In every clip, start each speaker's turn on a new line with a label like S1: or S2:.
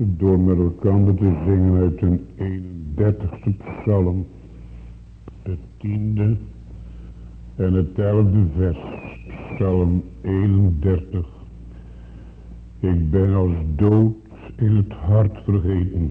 S1: door met elkaar te zingen uit de 31ste psalm, het 10e en het 11e vers, psalm 31. Ik ben als dood in het hart vergeten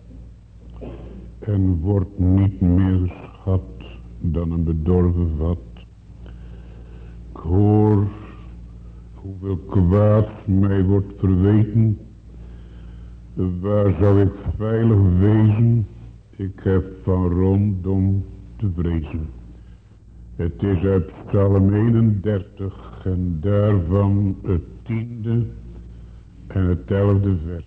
S1: en word niet meer geschat dan een bedorven vat. Ik hoor hoeveel kwaad mij wordt verweten. Waar zou ik veilig wezen? Ik heb van rondom te vrezen. Het is uit psalm 31 en daarvan het 10e en het 11e vers.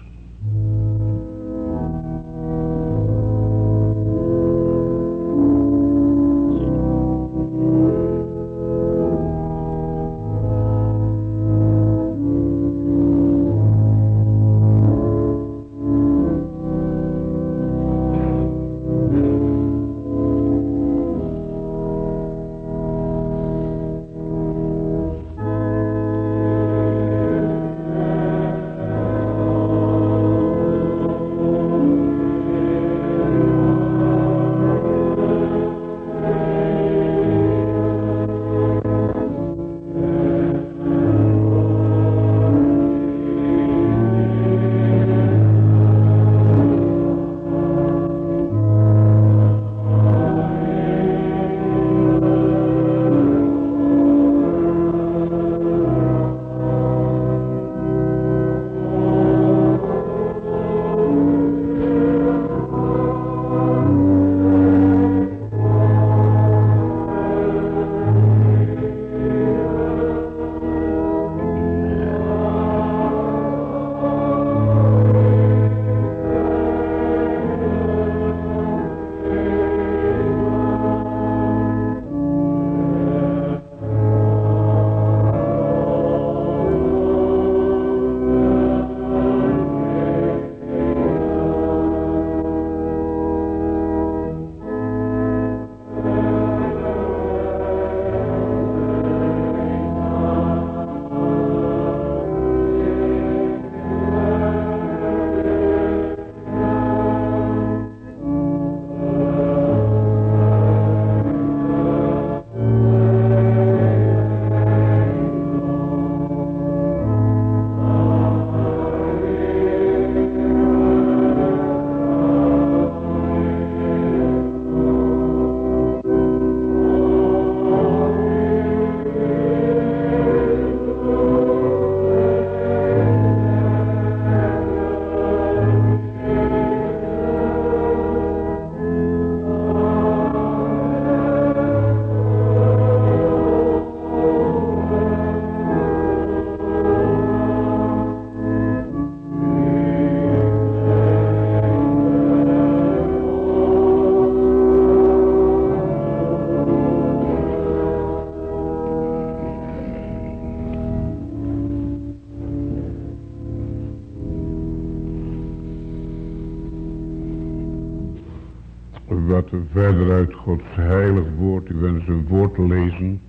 S1: Wat we verder uit Gods heilig woord, u wens een woord te lezen,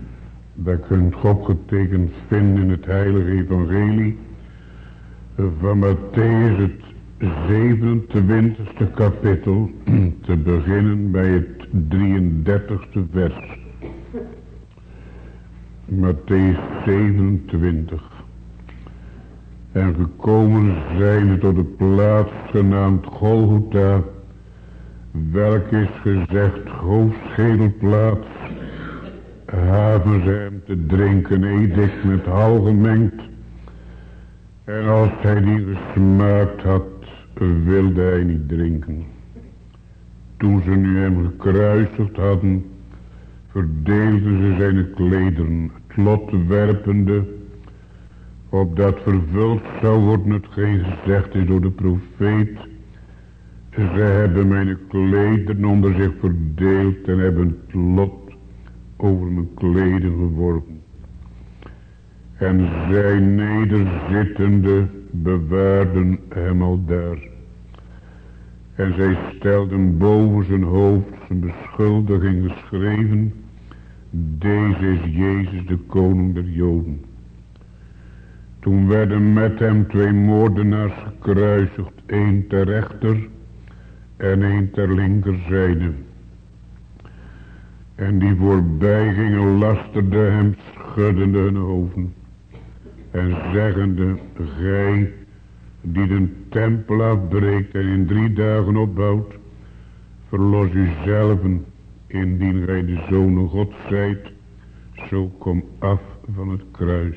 S1: dat kunt u opgetekend vinden in het heilige evangelie van Matthäus, het 27e kapitel, te beginnen bij het 33e vers. Matthäus 27. En gekomen zijn tot de plaats genaamd Golgotha, welk is gezegd hoofdschedelplaats, haven ze hem te drinken edict met hal gemengd. En als hij die gesmaakt had, wilde hij niet drinken. Toen ze nu hem gekruisigd hadden, verdeelden ze zijn klederen, het lot werpende, opdat vervuld zou worden hetgeen gezegd is door de profeet. Ze hebben mijn klederen onder zich verdeeld en hebben het lot over mijn kleden geworpen. En zij nederzittende bewaarden hem aldaar. En zij stelden boven zijn hoofd zijn beschuldiging geschreven: deze is Jezus, de koning der Joden. Toen werden met hem 2 moordenaars gekruisigd, 1 ter rechter en 1 ter linkerzijde. En die voorbij gingen lasterden hem, schuddende hun hoofden en zeggende: gij die de tempel afbreekt en in 3 dagen opbouwt, verlos uzelven, indien gij de Zoon God zijt, zo kom af van het kruis.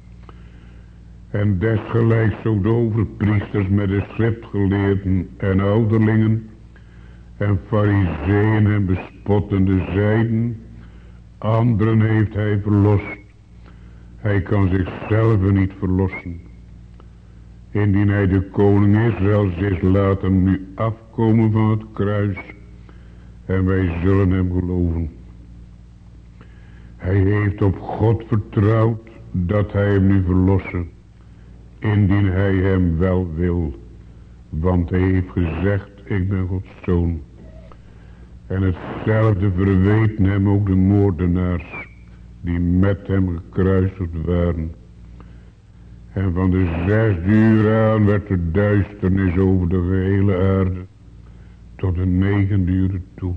S1: En desgelijks ook de overpriesters met de schriftgeleerden en ouderlingen en farizeeën en bespottende zeiden: anderen heeft hij verlost, hij kan zichzelf niet verlossen. Indien hij de koning Israëls is, laat hem nu afkomen van het kruis en wij zullen hem geloven. Hij heeft op God vertrouwd dat hij hem nu verlossen, indien hij hem wel wil, want hij heeft gezegd: ik ben Gods zoon. En hetzelfde verweten hem ook de moordenaars die met hem gekruisigd waren. En van de 6e uur aan werd er duisternis over de gehele aarde tot de 9e uur toe.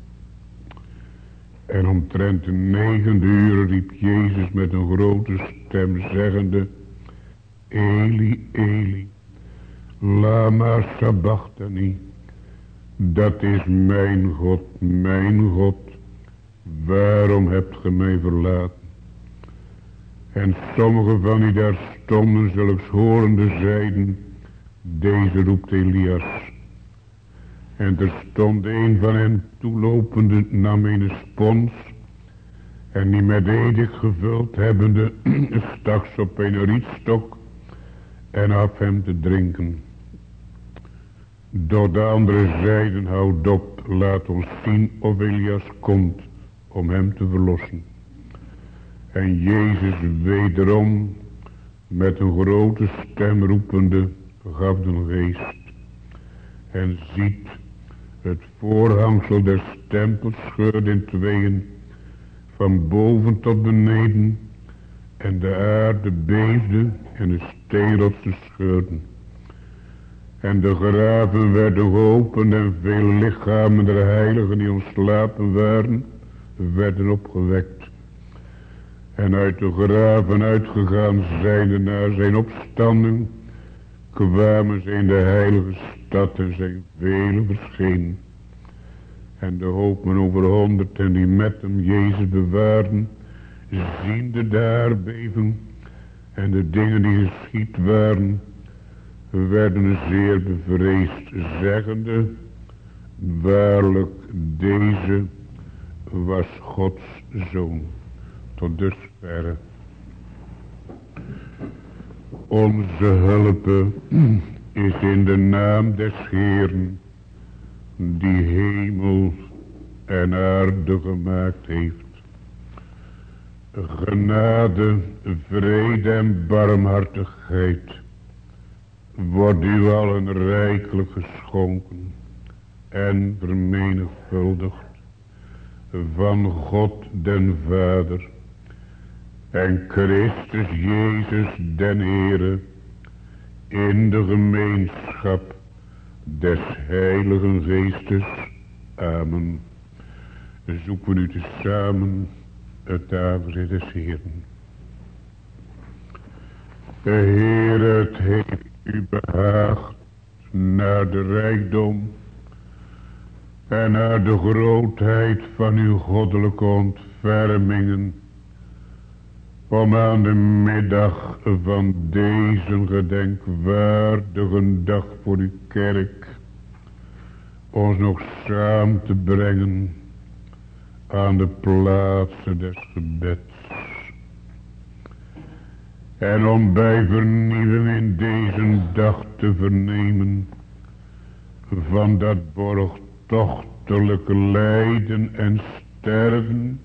S1: En omtrent de 9e uur riep Jezus met een grote stem zeggende: Eli, Eli, lama sabachthani. Dat is mijn God, waarom hebt ge mij verlaten? En sommigen van die daar stonden zulks horende zeiden: deze roept Elias. En er stond een van hen toelopende, nam een spons en die met edik gevuld hebbende stak ze op een rietstok en af hem te drinken. Door de andere zeiden: houd op, laat ons zien of Elias komt om hem te verlossen. En Jezus wederom met een grote stem roepende gaf de geest. En ziet, het voorhangsel des tempels scheurde in tweeën, van boven tot beneden, en de aarde beefde en de steenrotsen scheurden. En de graven werden geopend en vele lichamen der heiligen die ontslapen waren, werden opgewekt. En uit de graven uitgegaan zijnde naar zijn opstanding, kwamen ze in de heilige stad en zijn vele verschenen. En de hopen over 100 en die met hem Jezus bewaarden, ziende de aardbeving en de dingen die geschied waren, werden zeer bevreesd, zeggende: waarlijk, deze was Gods zoon. Tot dusverre. Onze hulp is in de naam des Heeren, die hemel en aarde gemaakt heeft. Genade, vrede en barmhartigheid wordt u allen rijkelijk geschonken en vermenigvuldigd van God den Vader en Christus Jezus den Heere, in de gemeenschap des Heiligen Geestes. Amen. Zoeken we nu tezamen het aangezicht des Heeren. De Heere, het heeft u behaagd naar de rijkdom en naar de grootheid van uw goddelijke ontfermingen, om aan de middag van deze gedenkwaardige dag voor uw kerk ons nog samen te brengen aan de plaatsen des gebeds. En om bij vernieuwing in deze dag te vernemen van dat borgtochtelijke lijden en sterven,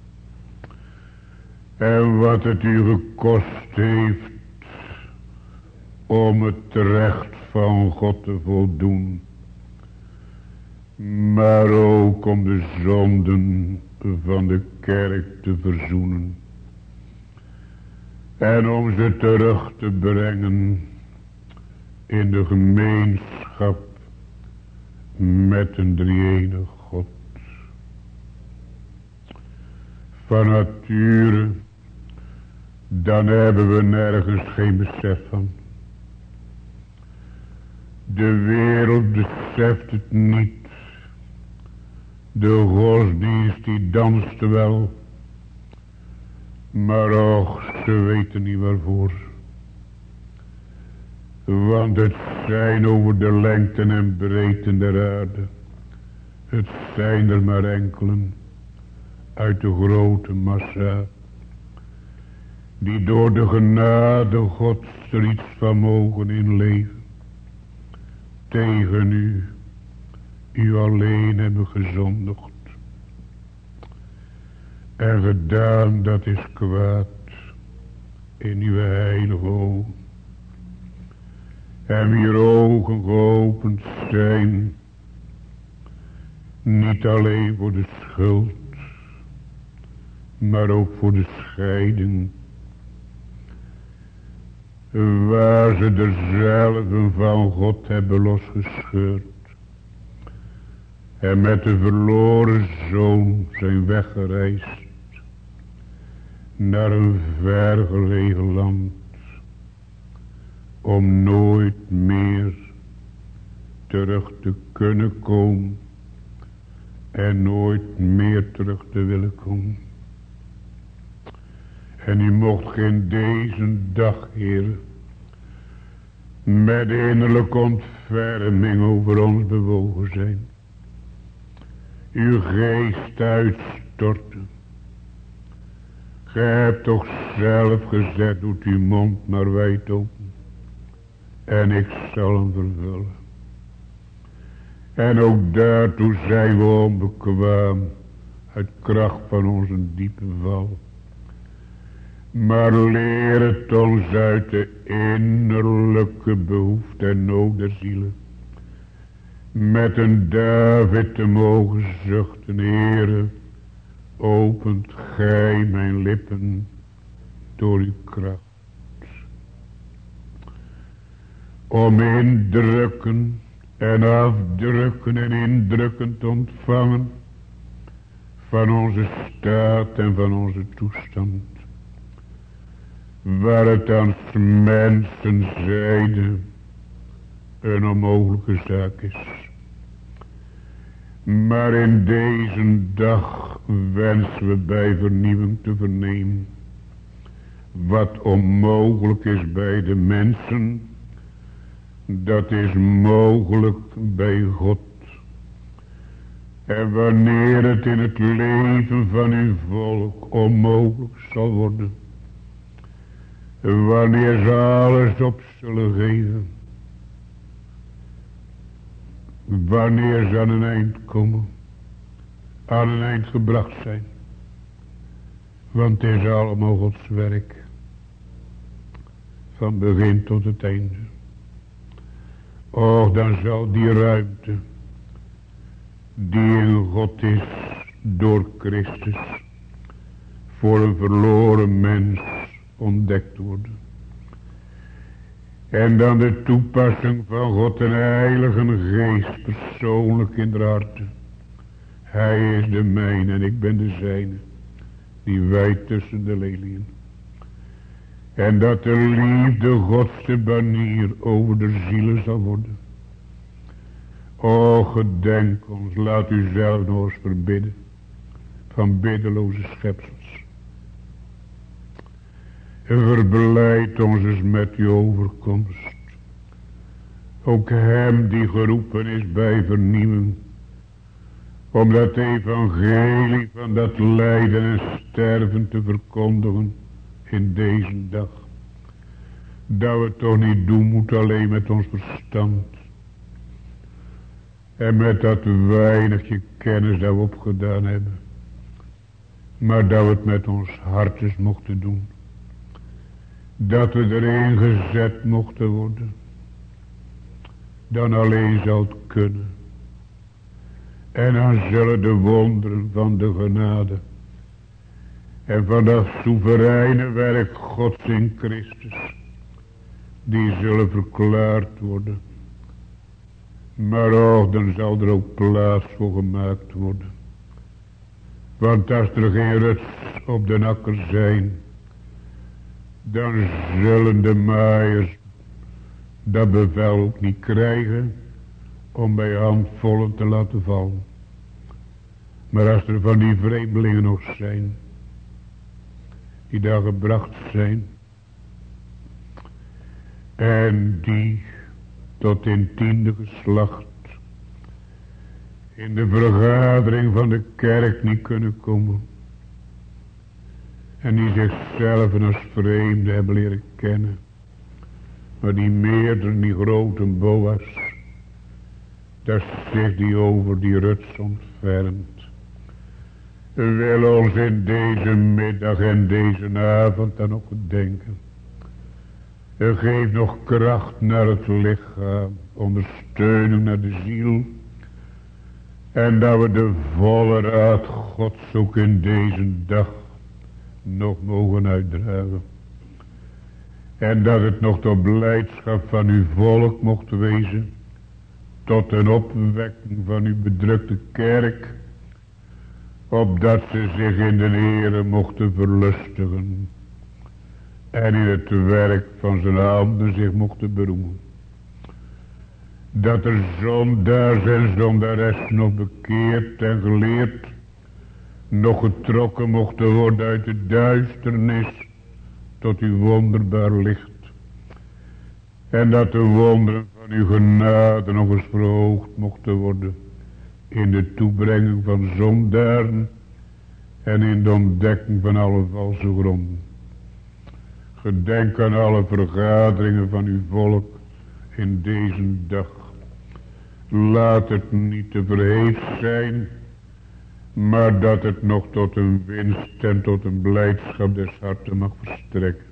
S1: en wat het u gekost heeft om het recht van God te voldoen, maar ook om de zonden van de kerk te verzoenen. En om ze terug te brengen in de gemeenschap met een drie-enige God. Van nature, dan hebben we nergens geen besef van. De wereld beseft het niet. De godsdienst die danst wel. Maar och, ze weten niet waarvoor. Want het zijn over de lengten en breedten der aarde. Het zijn er maar enkelen uit de grote massa. Die door de genade Gods er iets van mogen inleven. Tegen u alleen hebben gezondigd. En gedaan dat is kwaad in uw heilige ogen. En wier ogen geopend zijn, niet alleen voor de schuld, maar ook voor de scheiding. Waar ze er zelf van God hebben losgescheurd. En met de verloren zoon zijn weggereisd. Naar een vergelegen land. Om nooit meer terug te kunnen komen. En nooit meer terug te willen komen. En u mocht in deze dag, Heer, met innerlijke ontferming over ons bewogen zijn. Uw geest uitstorten. Gij hebt toch zelf gezegd, doet uw mond maar wijd open. En ik zal hem vervullen. En ook daartoe zijn we onbekwaam. Uit kracht van onze diepe val. Maar leer het ons uit de innerlijke behoefte en nood der zielen. Met een David te mogen zuchten, Heere, opent gij mijn lippen door uw kracht. Om indrukken en afdrukken en indrukken te ontvangen van onze staat en van onze toestand. Waar het aan mensen zijde een onmogelijke zaak is. Maar in deze dag wensen we bij vernieuwing te vernemen. Wat onmogelijk is bij de mensen, dat is mogelijk bij God. En wanneer het in het leven van uw volk onmogelijk zal worden, wanneer ze alles op zullen geven, wanneer ze aan een eind komen, aan een eind gebracht zijn, want het is allemaal Gods werk, van begin tot het einde. Och, dan zal die ruimte, die in God is, door Christus, voor een verloren mens ontdekt worden. En dan de toepassing van God en Heilige Geest persoonlijk in de harten. Hij is de mijne en ik ben de zijne, die wijdt tussen de leliën. En dat de liefde Gods de banier over de zielen zal worden. O, gedenk ons, laat u zelf nog eens verbidden van biddeloze schepsels. En verblijdt ons eens met uw overkomst. Ook hem die geroepen is bij vernieuwing. Om dat evangelie van dat lijden en sterven te verkondigen in deze dag. Dat we het toch niet doen moeten alleen met ons verstand. En met dat weinigje kennis dat we opgedaan hebben. Maar dat we het met ons hart eens mochten doen. Dat we erin gezet mochten worden. Dan alleen zal het kunnen. En dan zullen de wonderen van de genade en van dat soevereine werk Gods in Christus, die zullen verklaard worden. Maar ook dan zal er ook plaats voor gemaakt worden. Want als er geen ruts op de akker zijn, dan zullen de maaiers dat bevel ook niet krijgen om bij handvollen te laten vallen. Maar als er van die vreemdelingen nog zijn, die daar gebracht zijn, en die tot in 10e geslacht in de vergadering van de kerk niet kunnen komen, en die zichzelf als vreemde hebben leren kennen, maar die meerdere, die grote Boas, daar zich die over die ruts ontfermt, wil ons in deze middag en deze avond dan ook denken. Geef nog kracht naar het lichaam, ondersteuning naar de ziel, en dat we de volle raad Gods ook in deze dag nog mogen uitdragen. En dat het nog tot blijdschap van uw volk mocht wezen, tot een opwekking van uw bedrukte kerk, opdat ze zich in de Heere mochten verlustigen en in het werk van zijn handen zich mochten beroemen. Dat er zondaars en zondaressen nog bekeerd en geleerd, nog getrokken mochten worden uit de duisternis tot uw wonderbaar licht. En dat de wonderen van uw genade nog eens verhoogd mochten worden in de toebrenging van zondaren en in de ontdekking van alle valse gronden. Gedenk aan alle vergaderingen van uw volk in deze dag. Laat het niet te verheefd zijn, maar dat het nog tot een winst en tot een blijdschap des harten mag verstrekken.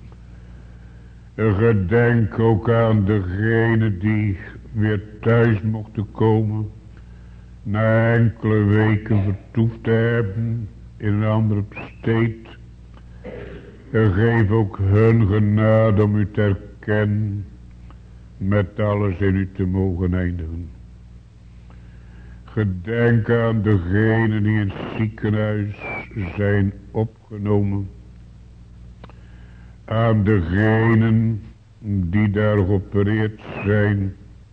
S1: Gedenk ook aan degene die weer thuis mochten komen, na enkele weken vertoefd te hebben in een andere steed. Geef ook hun genade om u te herkennen, met alles in u te mogen eindigen. Gedenk aan degenen die in het ziekenhuis zijn opgenomen, aan degenen die daar geopereerd zijn.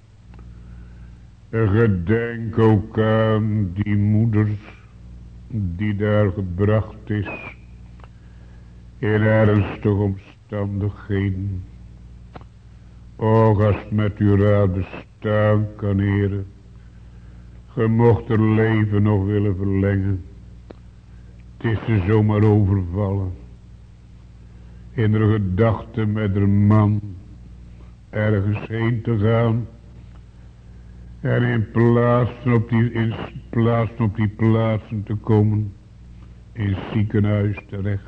S1: Gedenk ook aan die moeder die daar gebracht is in ernstige omstandigheden. Och, als het met uw raad bestaan kan, Heere, ge mocht er leven nog willen verlengen. Het is ze zomaar overvallen. In de gedachte met een man ergens heen te gaan. En in plaats van op die plaatsen te komen, in het ziekenhuis terecht.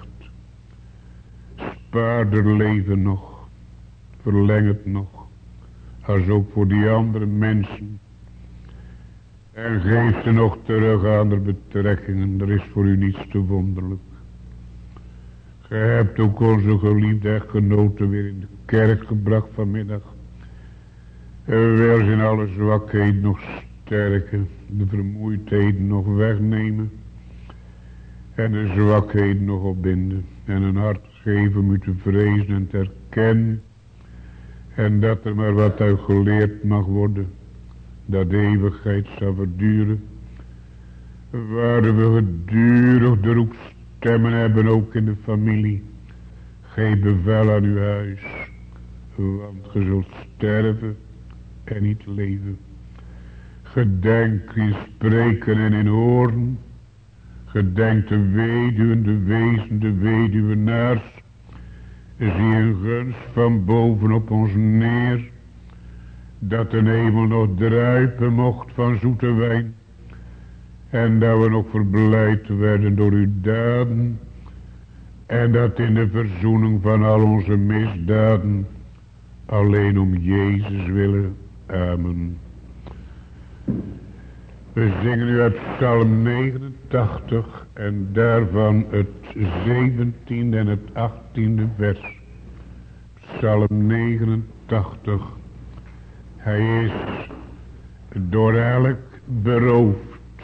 S1: Spaar er leven nog. Verleng het nog. Als ook voor die andere mensen. En geef ze nog terug aan de betrekkingen. Er is voor u niets te wonderlijk. Ge hebt ook onze geliefde echtgenoten weer in de kerk gebracht vanmiddag. Wil ze in alle zwakheden nog sterken. De vermoeidheden nog wegnemen. En de zwakheden nog opbinden. En een hart geven om u te vrezen en te herkennen. En dat er maar wat uit geleerd mag worden. Dat de eeuwigheid zal verduren. Waar we gedurig de roepstemmen hebben, ook in de familie. Geef bevel aan uw huis. Want ge zult sterven en niet leven. Gedenk in spreken en in horen. Gedenk de weduwen, de wezen, de weduwenaars. Zie een gunst van boven op ons neer. Dat de hemel nog druipen mocht van zoete wijn. En dat we nog verblijd werden door uw daden. En dat in de verzoening van al onze misdaden. Alleen om Jezus willen. Amen. We zingen nu uit Psalm 89. 89 en daarvan het 17e en het 18e vers. Psalm 89. Hij is door elk beroofd.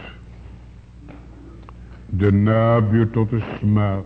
S1: De nabuur tot de smaad.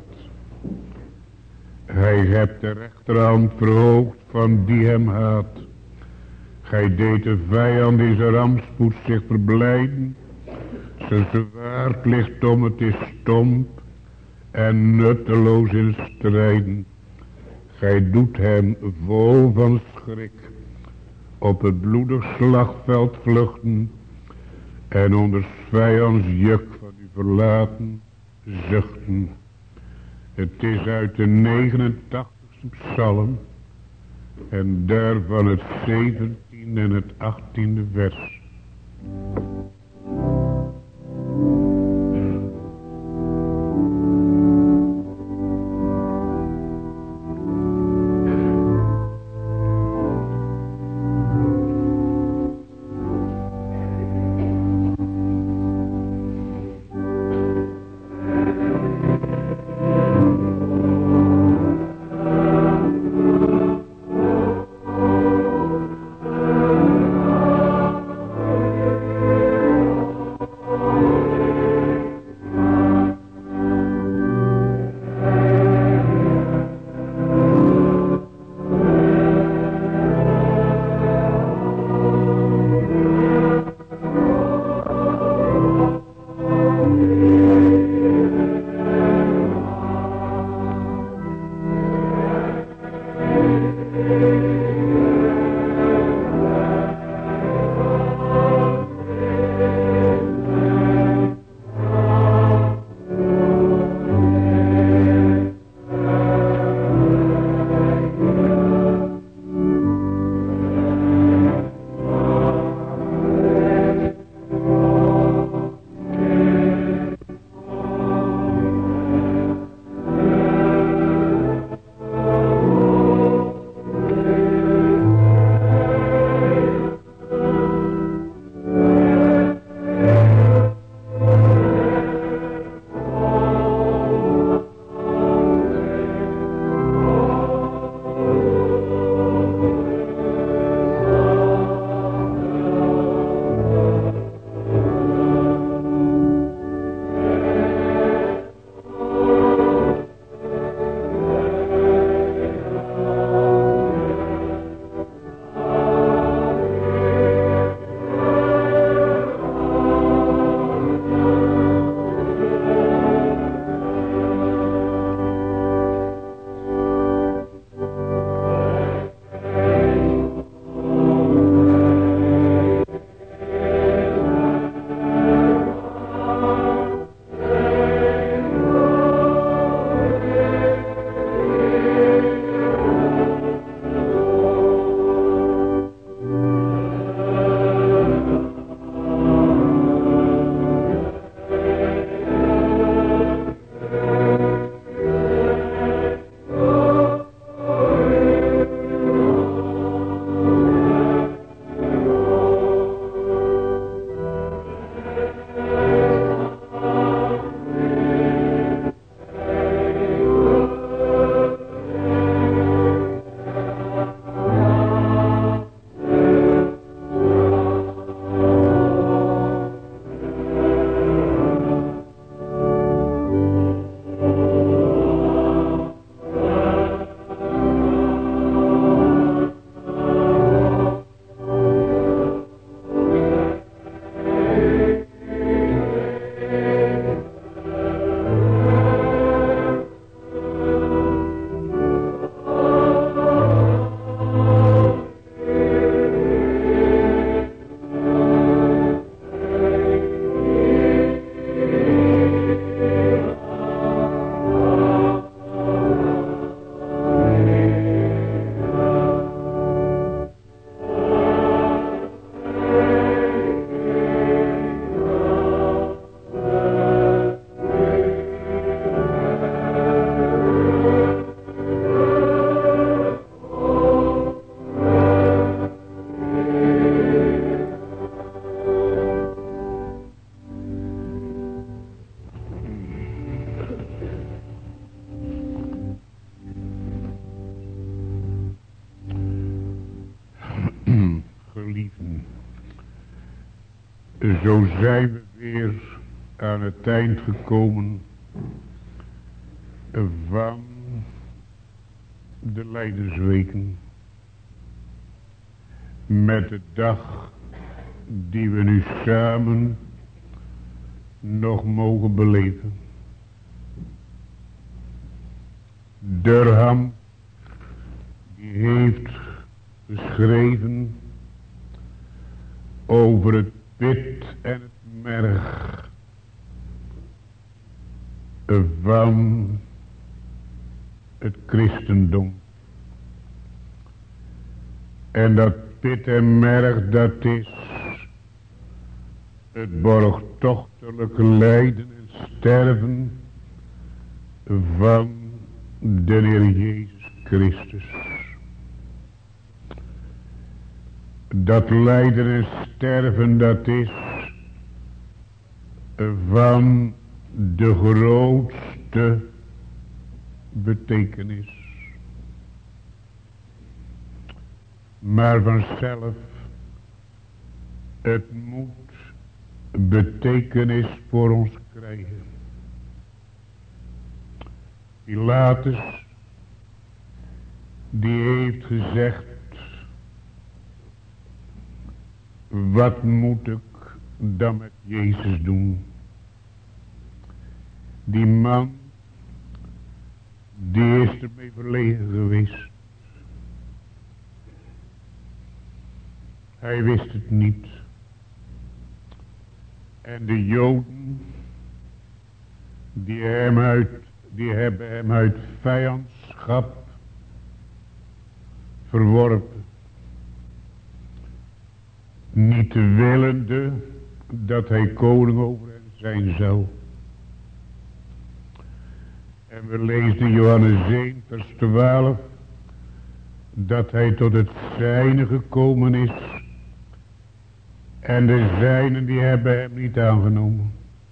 S1: Hij hebt de rechterhand verhoogd van die hem haat. Gij deed de vijand in zijn rampspoed zich verblijden. Zijn zwaard ligt om, het is stomp en nutteloos in strijden. Gij doet hem vol van schrik op het bloedig slagveld vluchten en onder 's vijands juk van u verlaten zuchten. Het is uit de 89ste psalm en daarvan het 17e en het 18e vers. Zo zijn we weer aan het eind gekomen van de Lijdersweken. Met de dag die we nu samen nog mogen beleven. Durham die heeft geschreven over het pit en het merg van het christendom. En dat pit en merg, dat is het borgtochtelijke lijden en sterven van de Heer Jezus Christus. Dat lijden en sterven, dat is van de grootste betekenis. Maar vanzelf, het moet betekenis voor ons krijgen. Pilatus, die heeft gezegd: wat moet ik dan met Jezus doen? Die man, die is ermee verlegen geweest. Hij wist het niet. En de Joden, die hebben hem uit vijandschap verworpen. Niet willende dat hij koning over hen zijn zou. En we lezen in Johannes 1 vers 12 dat hij tot het zijne gekomen is. En de zijnen die hebben hem niet aangenomen.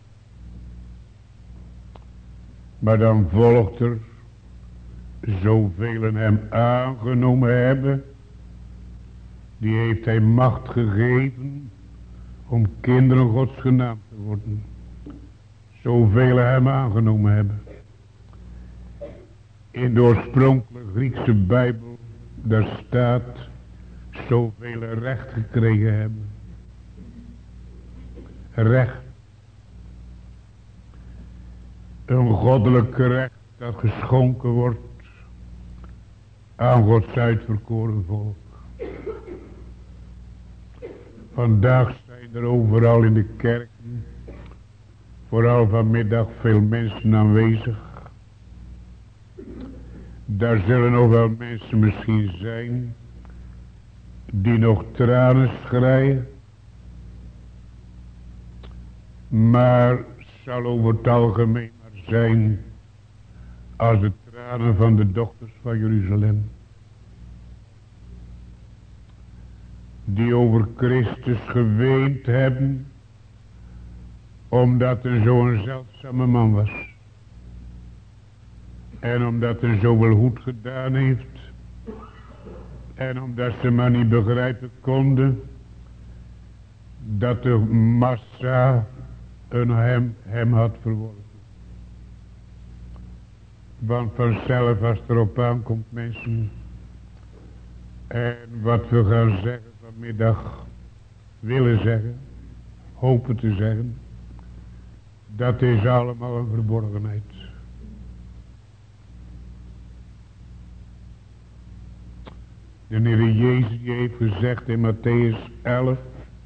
S1: Maar dan volgt er: zoveel hem aangenomen hebben, die heeft hij macht gegeven om kinderen Gods genaamd te worden. Zoveel hem aangenomen hebben. In de oorspronkelijke Griekse Bijbel, daar staat: zoveel recht gekregen hebben. Recht. Een goddelijk recht dat geschonken wordt aan Gods uitverkoren volk. Vandaag zijn er overal in de kerken, vooral vanmiddag, veel mensen aanwezig. Daar zullen nog wel mensen misschien zijn die nog tranen schreien. Maar zal over het algemeen maar zijn als de tranen van de dochters van Jeruzalem. Die over Christus geweend hebben, omdat er zo'n zeldzame man was. En omdat er zoveel goed gedaan heeft. En omdat ze maar niet begrijpen konden dat de massa hem had verworpen. Want vanzelf, als het erop aankomt, mensen, en wat we gaan zeggen vanmiddag, willen zeggen, hopen te zeggen, dat is allemaal een verborgenheid. De Heer Jezus die heeft gezegd in Matthäus 11,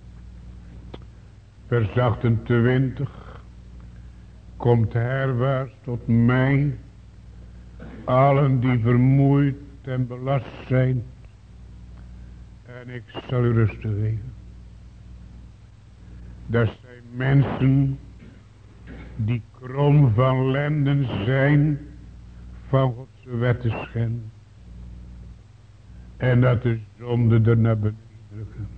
S1: vers 28, komt herwaarts tot mij, allen die vermoeid en belast zijn, en ik zal u rust geven. Dat zijn mensen die krom van lenden zijn van Gods wet te schenden. En dat de zonde er naar beneden drukken.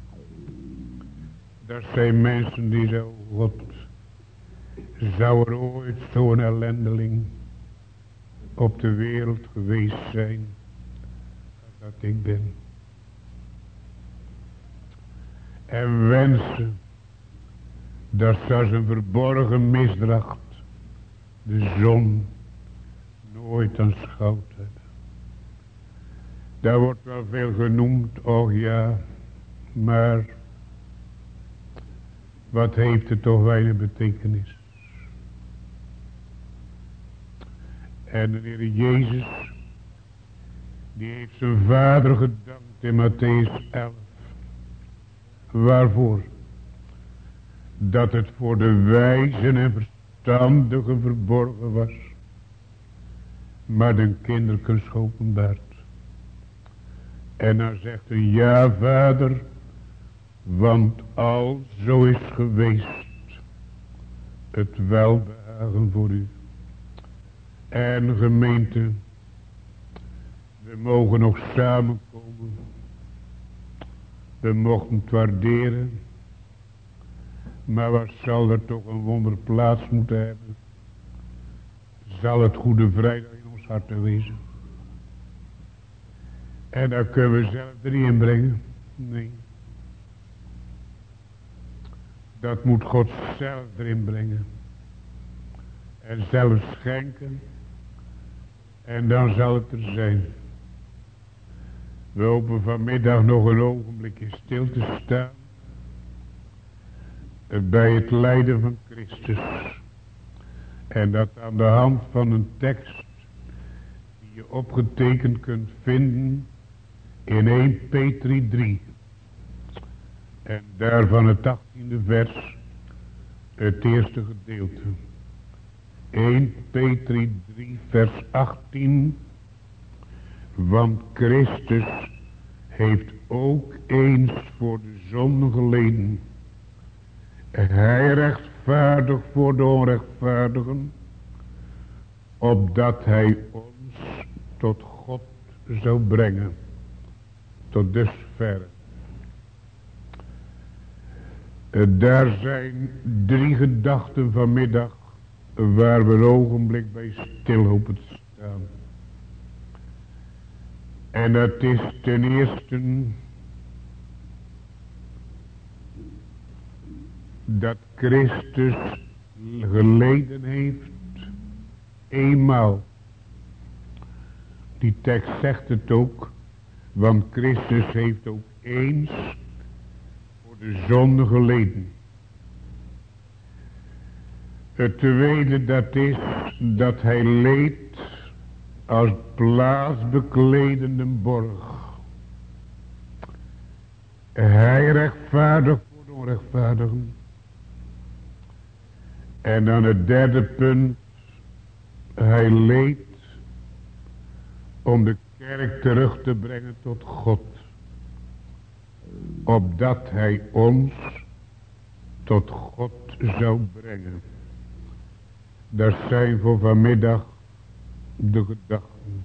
S1: Dat zijn mensen die zeggen: God, zou er ooit zo'n ellendeling op de wereld geweest zijn als dat ik ben. En wensen Dat zou zijn verborgen misdracht de zon nooit aanschouwd hebben. Daar wordt wel veel genoemd, och ja, maar wat heeft het toch weinig betekenis. En de Heer Jezus, die heeft zijn Vader gedankt in Mattheüs 11. Waarvoor? Dat het voor de wijzen en verstandigen verborgen was, maar de kinderken geopenbaard. En dan zegt hij, ja Vader, want al zo is geweest het welbehagen voor u. En gemeente, we mogen nog samenkomen. We mochten het waarderen. Maar wat zal er toch een wonder plaats moeten hebben? Zal het Goede Vrijdag in ons hart wezen? En daar kunnen we zelf erin brengen. Nee. Dat moet God zelf erin brengen. En zelf schenken. En dan zal het er zijn. We hopen vanmiddag nog een ogenblikje stil te staan. Bij het lijden van Christus. En dat aan de hand van een tekst die je opgetekend kunt vinden in 1 Petri 3. En daarvan het 18e vers, het eerste gedeelte. 1 Petri 3 vers 18. Want Christus heeft ook eens voor de zonde geleden. Hij rechtvaardig voor de onrechtvaardigen, opdat hij ons tot God zou brengen. Tot dusverre. Daar zijn 3 gedachten vanmiddag waar we een ogenblik bij stil hopen te staan. En dat is ten eerste dat Christus geleden heeft eenmaal. Die tekst zegt het ook, want Christus heeft ook eens voor de zonde geleden. Het tweede dat is dat hij leed als plaatsbekledende borg. Hij rechtvaardig voor de onrechtvaardigen. En dan het derde punt. Hij leed om de kerk terug te brengen tot God. Opdat hij ons tot God zou brengen. Dat zijn voor vanmiddag de gedachten.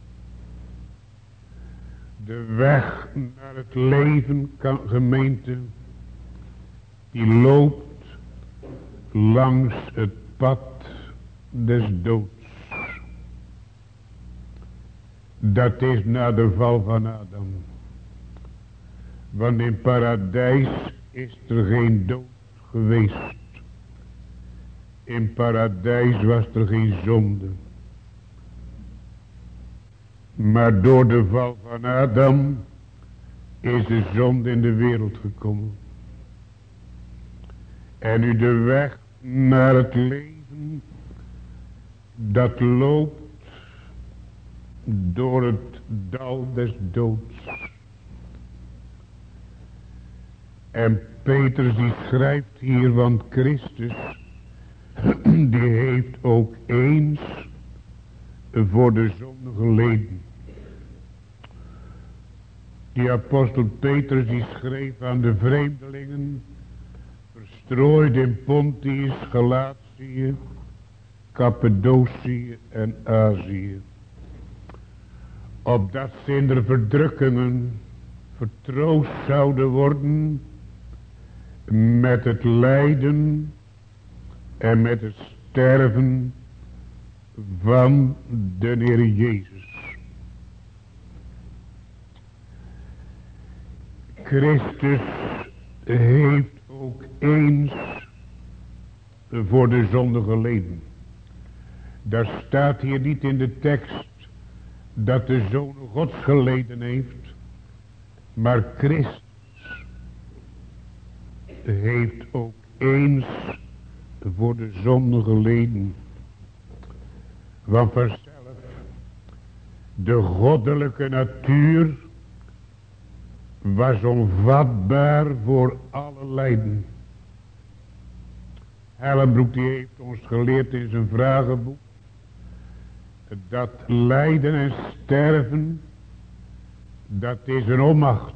S1: De weg naar het leven, gemeente, die loopt langs het pad des doods. Dat is na de val van Adam. Want in paradijs is er geen dood geweest. In paradijs was er geen zonde. Maar door de val van Adam is de zonde in de wereld gekomen. En nu de weg naar het leven, dat loopt door het dal des doods. En Petrus die schrijft hier, want Christus die heeft ook eens voor de zonde geleden. Die apostel Petrus die schreef aan de vreemdelingen, verstrooid in Pontius, Galatië, Cappadocië en Azië. Opdat ze in de verdrukkingen vertroost zouden worden met het lijden en met het sterven van de Heer Jezus. Christus heeft ook eens voor de zonde geleden. Daar staat hier niet in de tekst dat de Zoon Gods geleden heeft, maar Christus heeft ook eens voor de zonde geleden. Want vanzelf, de goddelijke natuur was onvatbaar voor alle lijden. Hellenbroek die heeft ons geleerd in zijn vragenboek dat lijden en sterven, dat is een onmacht.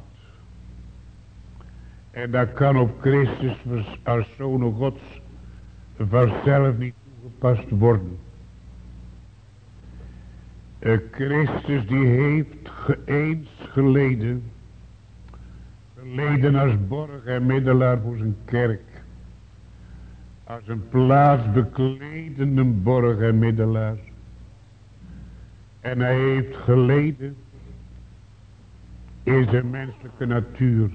S1: En dat kan op Christus als Zoon Gods vanzelf niet toegepast worden. Christus die heeft eens geleden als borg en middelaar voor zijn kerk. Als een plaatsbekledende borg en middelaar. En hij heeft geleden in zijn menselijke natuur.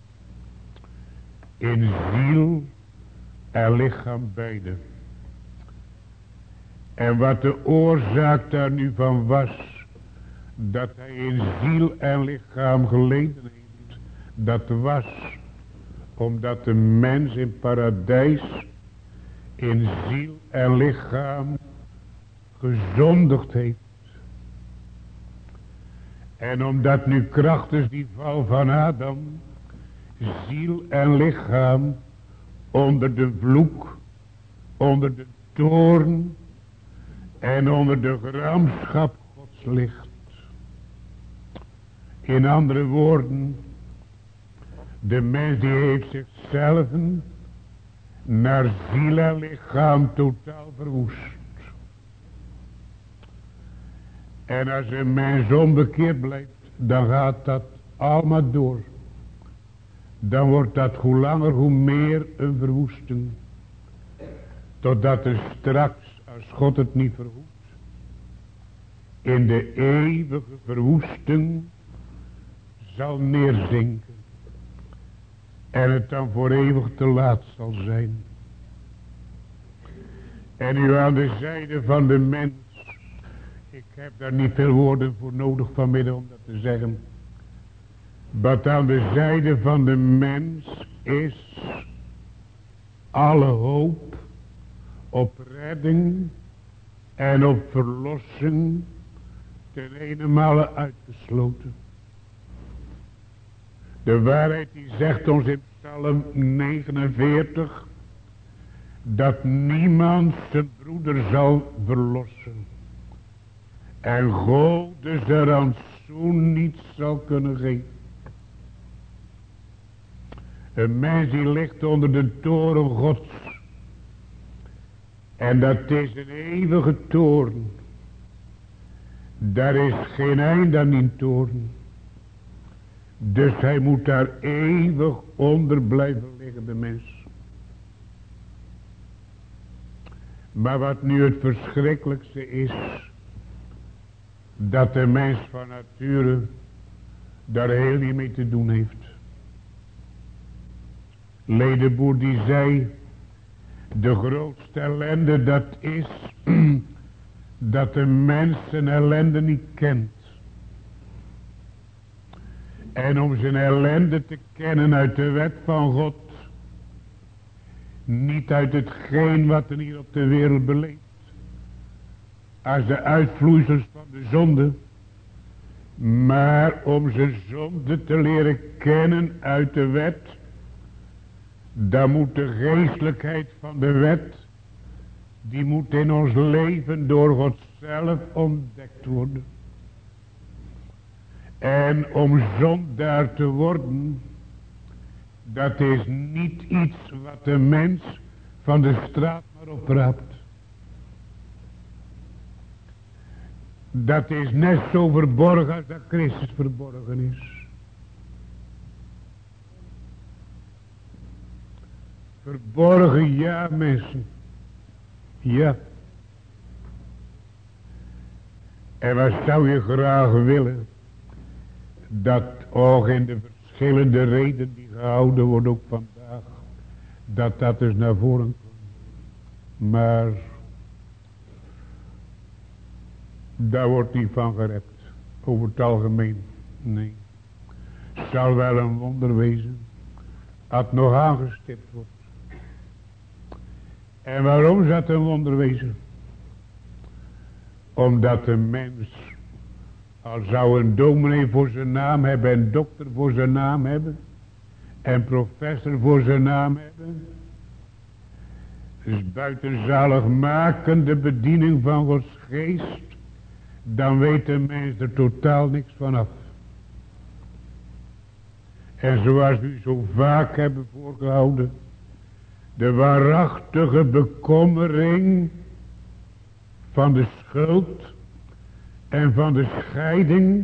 S1: In ziel en lichaam beide. En wat de oorzaak daar nu van was, dat hij in ziel en lichaam geleden heeft, dat was omdat de mens in paradijs in ziel en lichaam gezondigd heeft. En omdat nu krachtens die val van Adam ziel en lichaam onder de vloek, onder de toorn en onder de gramschap Gods ligt. In andere woorden, de mens die heeft zichzelf naar ziel en lichaam totaal verwoest. En als een mens onbekeerd blijft, dan gaat dat allemaal door. Dan wordt dat hoe langer hoe meer een verwoesting. Totdat er straks, als God het niet verhoedt, in de eeuwige verwoesting zal neerzinken. En het dan voor eeuwig te laat zal zijn. En nu aan de zijde van de mens. Ik heb daar niet veel woorden voor nodig vanmiddag om dat te zeggen. Wat aan de zijde van de mens is alle hoop op redding en op verlossing ten eenenmale uitgesloten. De waarheid die zegt ons in Psalm 49 dat niemand zijn broeder zal verlossen. En God dus de rantsoen niet zal kunnen geven. Een mens die ligt onder de toren Gods. En dat is een eeuwige toren. Daar is geen einde aan die toren. Dus hij moet daar eeuwig onder blijven liggen, de mens. Maar wat nu het verschrikkelijkste is, dat de mens van nature daar heel niet mee te doen heeft. Ledenboer die zei, de grootste ellende dat is, dat de mens zijn ellende niet kent. En om zijn ellende te kennen uit de wet van God, niet uit hetgeen wat er hier op de wereld beleeft, als de uitvloeisels van de zonde, maar om zijn zonde te leren kennen uit de wet, dan moet de geestelijkheid van de wet, die moet in ons leven door God zelf ontdekt worden. En om zondaar te worden, dat is niet iets wat de mens van de straat maar opraapt. Dat is net zo verborgen als dat Christus verborgen is. Verborgen, ja mensen. Ja. En wat zou je graag willen? Dat ook in de verschillende reden die gehouden worden ook vandaag. Dat dus naar voren komt. Maar daar wordt niet van gered. Over het algemeen. Nee. Het zal wel een wonder wezen. Als het nog aangestipt wordt. En waarom zou het een wonder wezen? Omdat de mens, al zou een dominee voor zijn naam hebben, en dokter voor zijn naam hebben, en professor voor zijn naam hebben, dus buiten zaligmakende bediening van Gods geest, dan weet de mens er totaal niks van af. En zoals u zo vaak hebben voorgehouden, de waarachtige bekommering van de schuld en van de scheiding,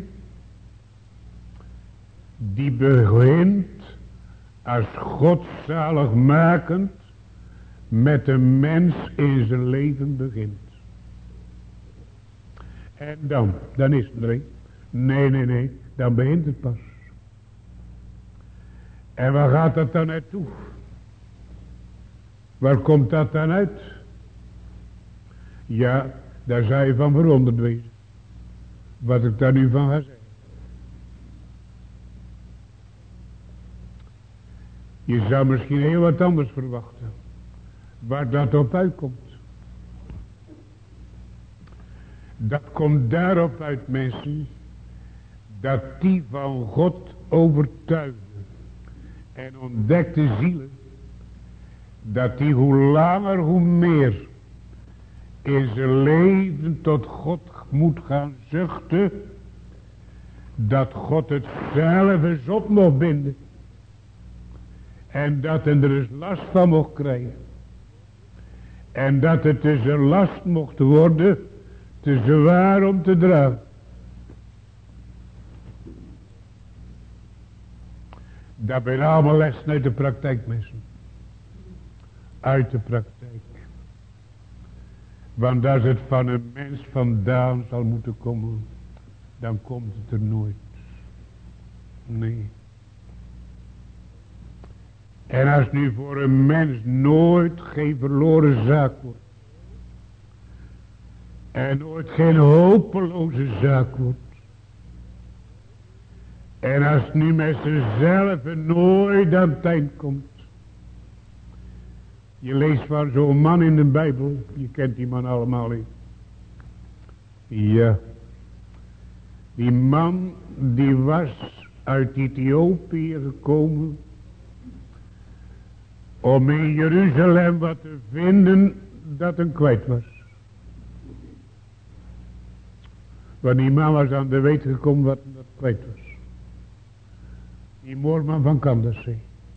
S1: die begint als God zaligmakend met de mens in zijn leven begint. En dan is het er een. Nee, dan begint het pas. En waar gaat dat dan naartoe? Waar komt dat dan uit? Ja, daar zou je van verwonderd wezen. Wat ik daar nu van ga zeggen. Je zou misschien heel wat anders verwachten. Waar dat op uitkomt. Dat komt daarop uit, mensen, dat die van God overtuigde en ontdekte zielen, dat die hoe langer hoe meer in zijn leven tot God moet gaan zuchten, dat God het zelf eens op mocht binden en dat hij er eens last van mocht krijgen en dat het dus een last mocht worden te zwaar om te dragen. Dat zijn allemaal lessen uit de praktijk, mensen. Uit de praktijk. Want als het van een mens vandaan zal moeten komen, dan komt het er nooit. Nee. En als nu voor een mens nooit geen verloren zaak wordt, en nooit geen hopeloze zaak wordt, en als het nu met zichzelf nooit aan het eind komt. Je leest van zo'n man in de Bijbel. Je kent die man allemaal niet. Ja. Die man die was uit Ethiopië gekomen. Om in Jeruzalem wat te vinden dat hem kwijt was. Want die man was aan de weet gekomen wat hem kwijt was. Die moorman van Kandassee.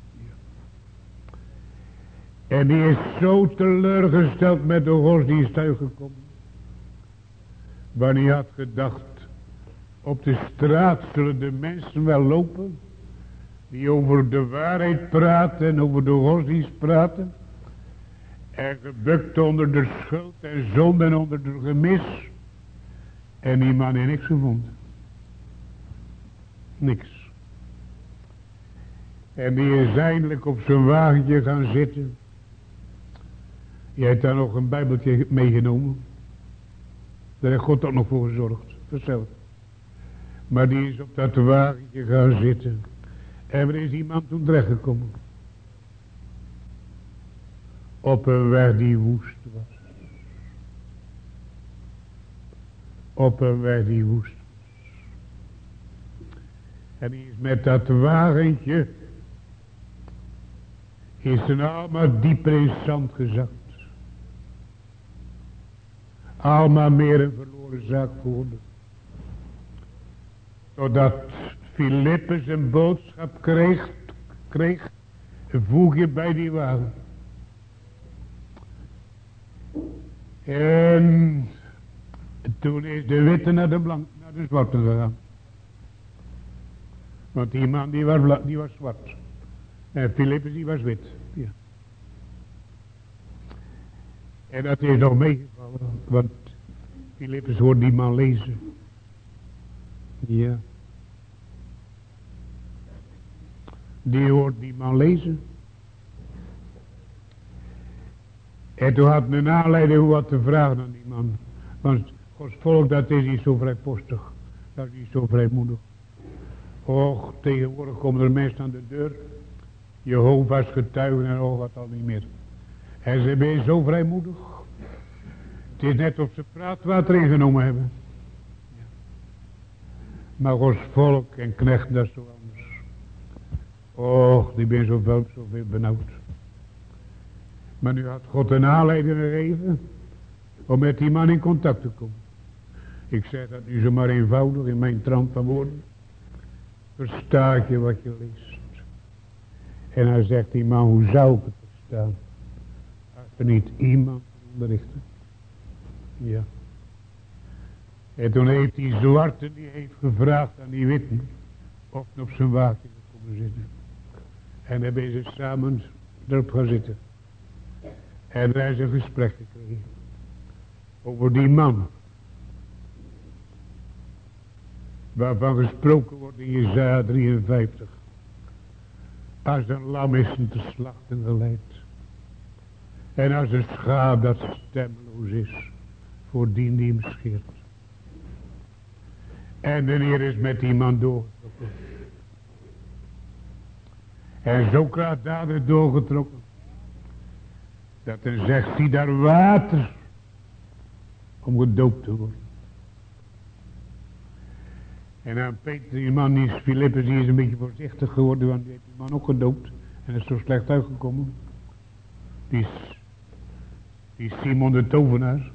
S1: En die is zo teleurgesteld met de godsdienst gekomen. Want hij had gedacht, op de straat zullen de mensen wel lopen, die over de waarheid praten en over de godsdienst praten. En gebukt onder de schuld en zonde en onder de gemis. En die man heeft niks gevonden. Niks. En die is eindelijk op zijn wagentje gaan zitten. Je hebt daar nog een bijbeltje meegenomen. Daar heeft God ook nog voor gezorgd. Vanzelf. Maar die is op dat wagentje gaan zitten. En waar is die man toen terechtgekomen? Op een weg die woest was. Op een weg die woest was. En die is met dat wagentje, is er allemaal dieper in zand gezakt. Allemaal meer een verloren zaak geworden. Totdat Filippus een boodschap kreeg, voeg je bij die wagen. En toen is de witte naar de zwarte gegaan. Want die man die was zwart. En Filippus die was wit. Ja. En dat is nog meegevallen. Want Filippus hoort die man lezen. Ja. Die hoort die man lezen.
S2: En toen had een aanleiding om wat te vragen aan die man. Want Gods volk, dat is niet zo vrijpostig. Dat is niet zo vrijmoedig. Och, tegenwoordig komen er mensen aan de deur. Jehovah's getuigen en oh, wat al niet meer. En ze zijn zo vrijmoedig. Het is net of ze praatwater ingenomen hebben. Ja. Maar Gods volk en knechten, dat is zo anders. Och, die ben zoveel benauwd. Maar nu had God een aanleiding gegeven om met die man in contact te komen. Ik zeg dat nu zomaar eenvoudig in mijn trant van woorden. Verstaat je wat je leest? En hij zegt die man, hoe zou ik het verstaan? Als er niet iemand onderrichten. Ja. En toen heeft die zwarte, die heeft gevraagd aan die witten of hij op zijn wagen kon komen zitten. En dan ben ze samen erop gaan zitten. En daar is een gesprek gekregen. Over die man. Waarvan gesproken wordt in Jesaja 53. Als een lam is hem te slachten geleid. En als een schaap dat stemloos is. Voor die hem scheert. En de Heer is met die man doorgetrokken. En zo krachtdadig doorgetrokken. Dat dan zegt hij daar water. Om gedoopt te worden. En aan Peter, die man, die is Filippus, die is een beetje voorzichtig geworden. Want die heeft die man ook gedoopt. En is zo slecht uitgekomen. Die is Simon de tovenaar.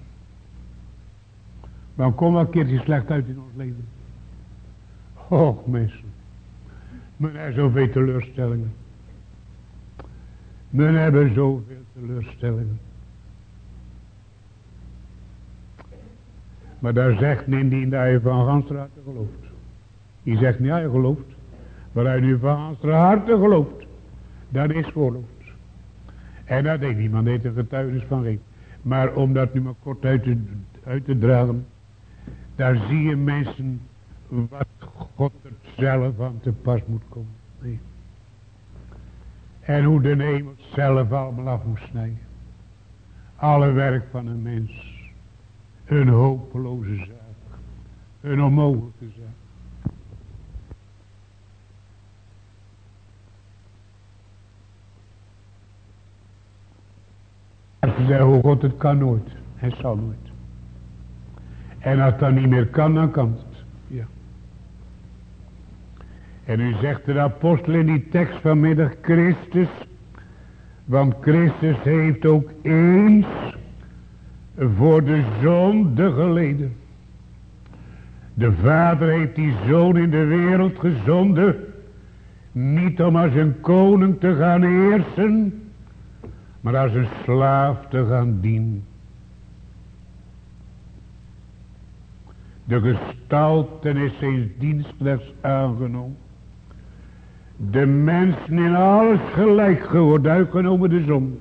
S2: Maar kom wel een keertje slecht uit in ons leven. Och mensen. Men heeft zoveel teleurstellingen. Men hebben zoveel teleurstellingen. Maar daar zegt Nindien dat je van ganse harte gelooft. Die zegt niet, ja, je gelooft. Maar als je nu van ganse harte gelooft, dan is geloofd. En dat deed niemand, heeft een getuigenis van geen. Maar om dat nu maar kort uit te dragen, daar zie je mensen wat God er zelf aan te pas moet komen. Nee. En hoe de hemel zelf allemaal af moet snijden. Alle werk van een mens. Een hopeloze zaak. Een onmogelijke zaak. Ze zeggen, hoe God het kan nooit. Het zal nooit. En als dat niet meer kan, dan kan het. Ja. En nu zegt de apostel in die tekst vanmiddag Christus. Want Christus heeft ook eens voor de zonde geleden. De Vader heeft die Zoon in de wereld gezonden. Niet om als een koning te gaan heersen. Maar als een slaaf te gaan dienen. De gestaltenis zijn dienstknechts aangenomen. De mensen in alles gelijk geworden, uitgenomen de zon.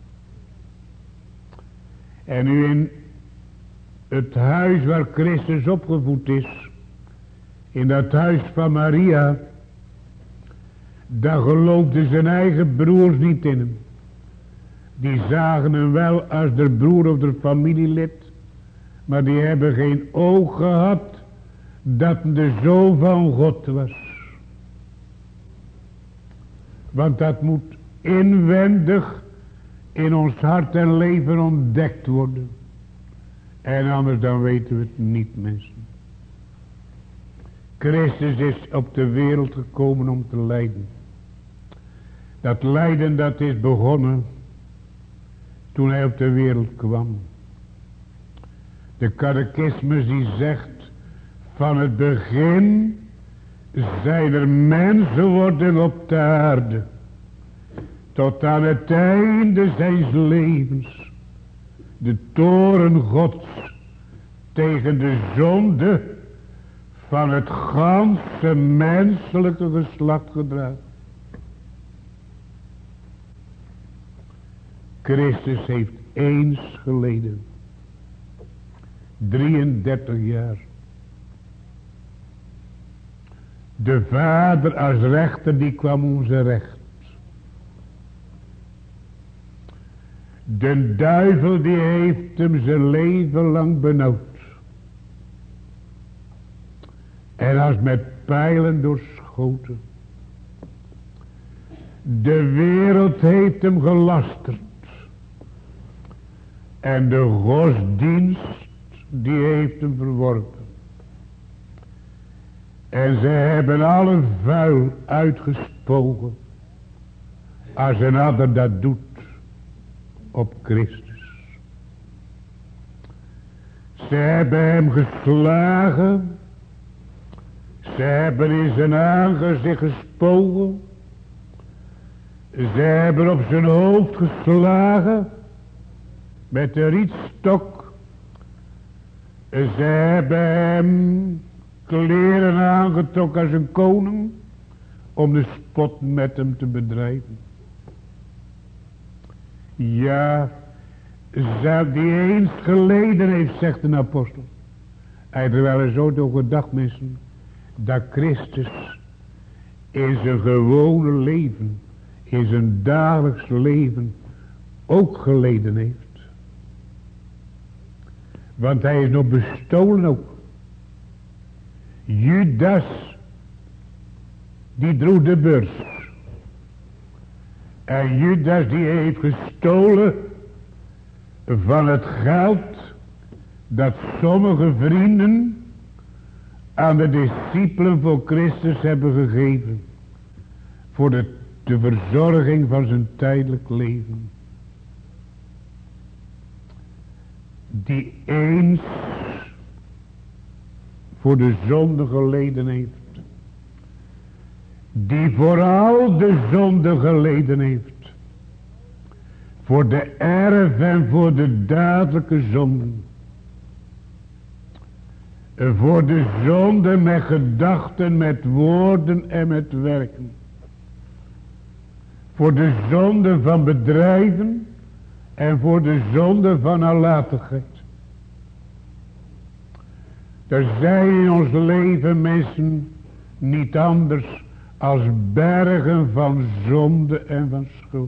S2: En nu in het huis waar Christus opgevoed is. In dat huis van Maria. Daar geloofden zijn eigen broers niet in hem. Die zagen hem wel als de broer of de familielid. Maar die hebben geen oog gehad dat de Zoon van God was. Want dat moet inwendig in ons hart en leven ontdekt worden. En anders dan weten we het niet, mensen. Christus is op de wereld gekomen om te lijden. Dat lijden dat is begonnen toen hij op de wereld kwam. De catechismus die zegt, van het begin zijn er mensen worden op de aarde. Tot aan het einde zijns levens. De toren Gods tegen de zonde van het ganse menselijke geslacht gedragen. Christus heeft eens geleden. 33 jaar. De Vader als rechter die kwam om zijn recht. De duivel die heeft hem zijn leven lang benauwd. En als met pijlen doorschoten. De wereld heeft hem gelasterd. En de godsdienst die heeft hem verworpen. En ze hebben alle vuil uitgespogen. Als een ander dat doet op Christus. Ze hebben hem geslagen. Ze hebben in zijn aangezicht gespogen. Ze hebben op zijn hoofd geslagen. Met de rietstok. Ze hebben hem kleren aangetrokken als een koning. Om de spot met hem te bedrijven. Ja, die eens geleden heeft, zegt een apostel. Hij heeft er wel eens zo door gedacht, mensen. Dat Christus in zijn gewone leven. In zijn dagelijks leven. Ook geleden heeft. Want hij is nog bestolen ook. Judas. Die droeg de beurs. En Judas die heeft gestolen. Van het geld. Dat sommige vrienden. Aan de discipelen voor Christus hebben gegeven. Voor de verzorging van zijn tijdelijk leven. Die eens voor de zonde geleden heeft. Die vooral de zonde geleden heeft. Voor de erf en voor de dadelijke zonden. Voor de zonde met gedachten, met woorden en met werken. Voor de zonde van bedrijven. En voor de zonde van nalatigheid. Er zijn in ons leven mensen niet anders als bergen van zonde en van schuld.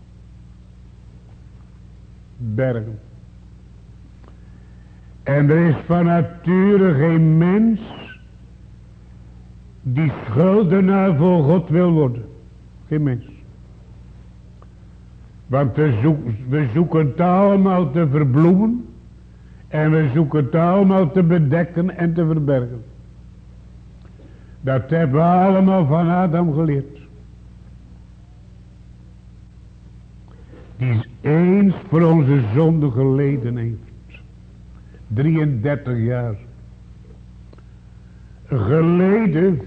S2: Bergen. En er is van nature geen mens die schuldenaar voor God wil worden. Geen mens. Want we zoeken het allemaal te verbloemen. En we zoeken het allemaal te bedekken en te verbergen. Dat hebben we allemaal van Adam geleerd. Die eens voor onze zonde geleden heeft. 33 jaar. Geleden.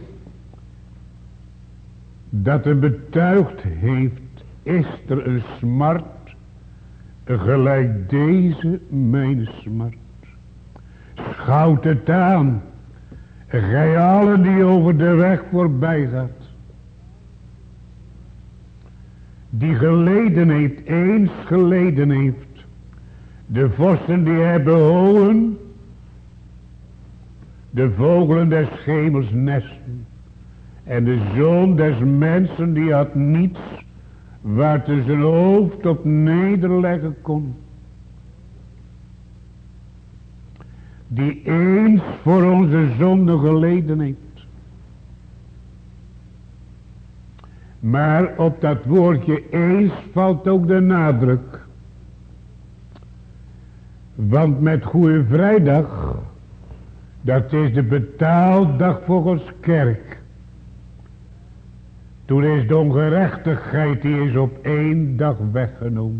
S2: Dat hij betuigd heeft. Is er een smart. Gelijk deze mijn smart. Schouwt het aan. Gij allen die over de weg voorbij gaat. Die geleden heeft. Eens geleden heeft. De vossen die hebben holen. De vogelen des hemels nesten. En de zoon des mensen die had niets. Waar te zijn hoofd op nederleggen kon. Die eens voor onze zonde geleden heeft. Maar op dat woordje eens valt ook de nadruk. Want met Goede Vrijdag. Dat is de betaaldag voor Gods kerk. Toen is de ongerechtigheid die is op 1 dag weggenomen.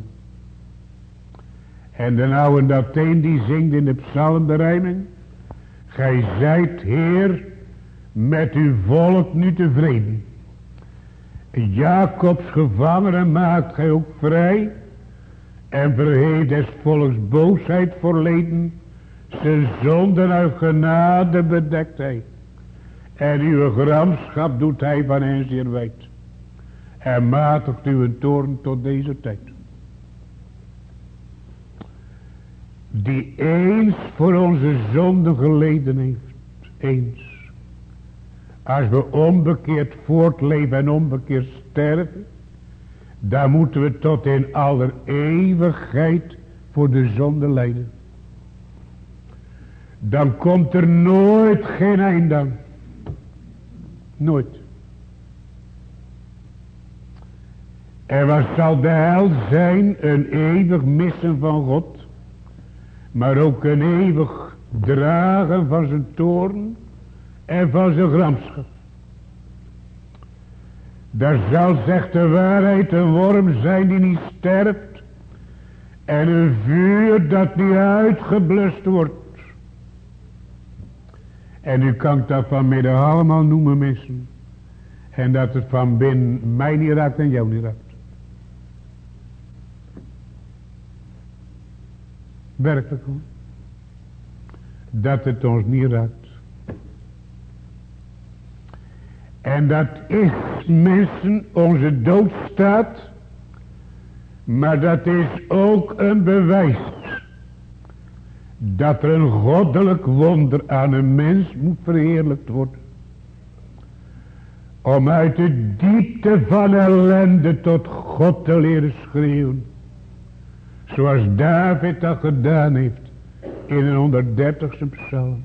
S2: En de oude Dateen die zingt in de psalmberijming. Gij zijt Heer met uw volk nu tevreden. Jacobs gevangenen maakt gij ook vrij. En verheet des volks boosheid voorleden. Zijn zonden uit genade bedekt hij. En uw gramschap doet hij van hen zeer wijd. En matigt uw toorn tot deze tijd. Die eens voor onze zonde geleden heeft. Eens. Als we onbekeerd voortleven en onbekeerd sterven. Daar moeten we tot in aller eeuwigheid voor de zonde lijden. Dan komt er nooit geen einde aan. Nooit. En wat zal de hel zijn? Een eeuwig missen van God. Maar ook een eeuwig dragen van zijn toorn en van zijn gramschap. Daar zal, zegt de waarheid, een worm zijn die niet sterft. En een vuur dat niet uitgeblust wordt. En u kan dat vanmiddag allemaal noemen, mensen. En dat het van binnen mij niet raakt en jou niet raakt. Werkelijk hoor. Dat het ons niet raakt. En dat is, mensen, onze doodstaat. Maar dat is ook een bewijs. Dat er een goddelijk wonder aan een mens moet verheerlijkt worden. Om uit de diepte van ellende tot God te leren schreeuwen. Zoals David dat gedaan heeft in een 130ste psalm.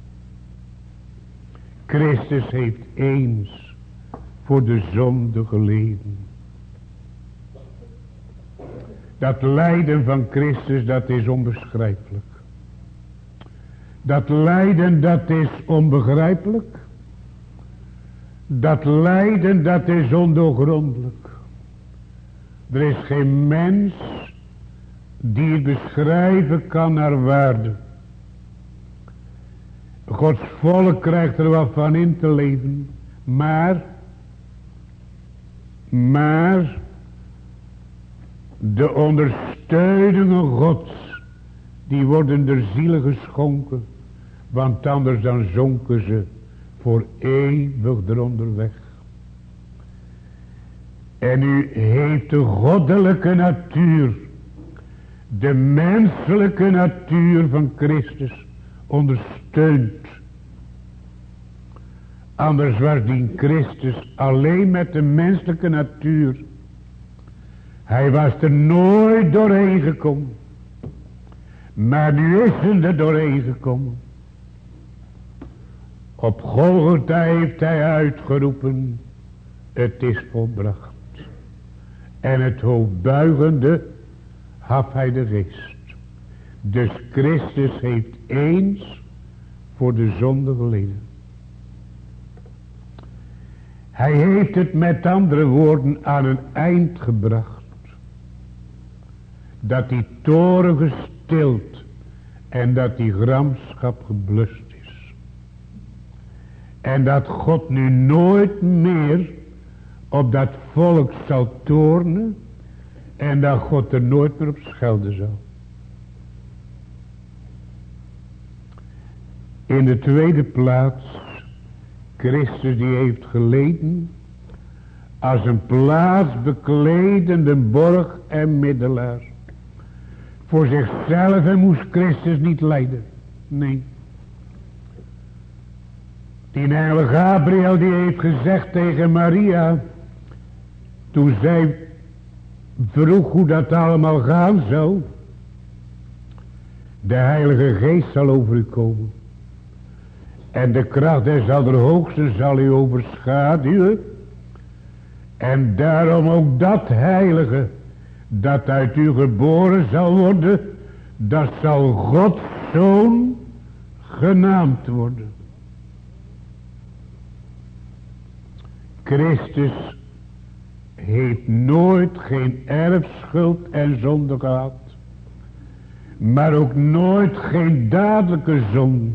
S2: Christus heeft eens voor de zonde geleden. Dat lijden van Christus, dat is onbeschrijpelijk. Dat lijden, dat is onbegrijpelijk. Dat lijden, dat is ondoorgrondelijk. Er is geen mens die het beschrijven kan naar waarde. Gods volk krijgt er wat van in te leven. Maar de ondersteuningen Gods, die worden der zielen geschonken. Want anders dan zonken ze voor eeuwig eronder weg. En u heeft de goddelijke natuur, de menselijke natuur van Christus ondersteund. Anders was die Christus alleen met de menselijke natuur. Hij was er nooit doorheen gekomen. Maar nu is hij er doorheen gekomen. Op Golgotha heeft hij uitgeroepen: het is volbracht. En het hoofd buigende gaf hij de geest. Dus Christus heeft eens voor de zonde geleden. Hij heeft het met andere woorden aan een eind gebracht. Dat die toren gestild en dat die gramschap geblust is. En dat God nu nooit meer op dat volk zal toornen. En dat God er nooit meer op schelden zal. In de tweede plaats, Christus die heeft geleden als een plaatsbekledende borg en middelaar. Voor zichzelf moest Christus niet lijden. Nee. Die engel Gabriel die heeft gezegd tegen Maria, toen zij vroeg hoe dat allemaal gaan zou: de Heilige Geest zal over u komen. En de kracht des Allerhoogsten zal u overschaduwen. En daarom ook dat heilige dat uit u geboren zal worden, dat zal Gods Zoon genaamd worden. Christus heeft nooit geen erfschuld en zonde gehad. Maar ook nooit geen dadelijke zonde.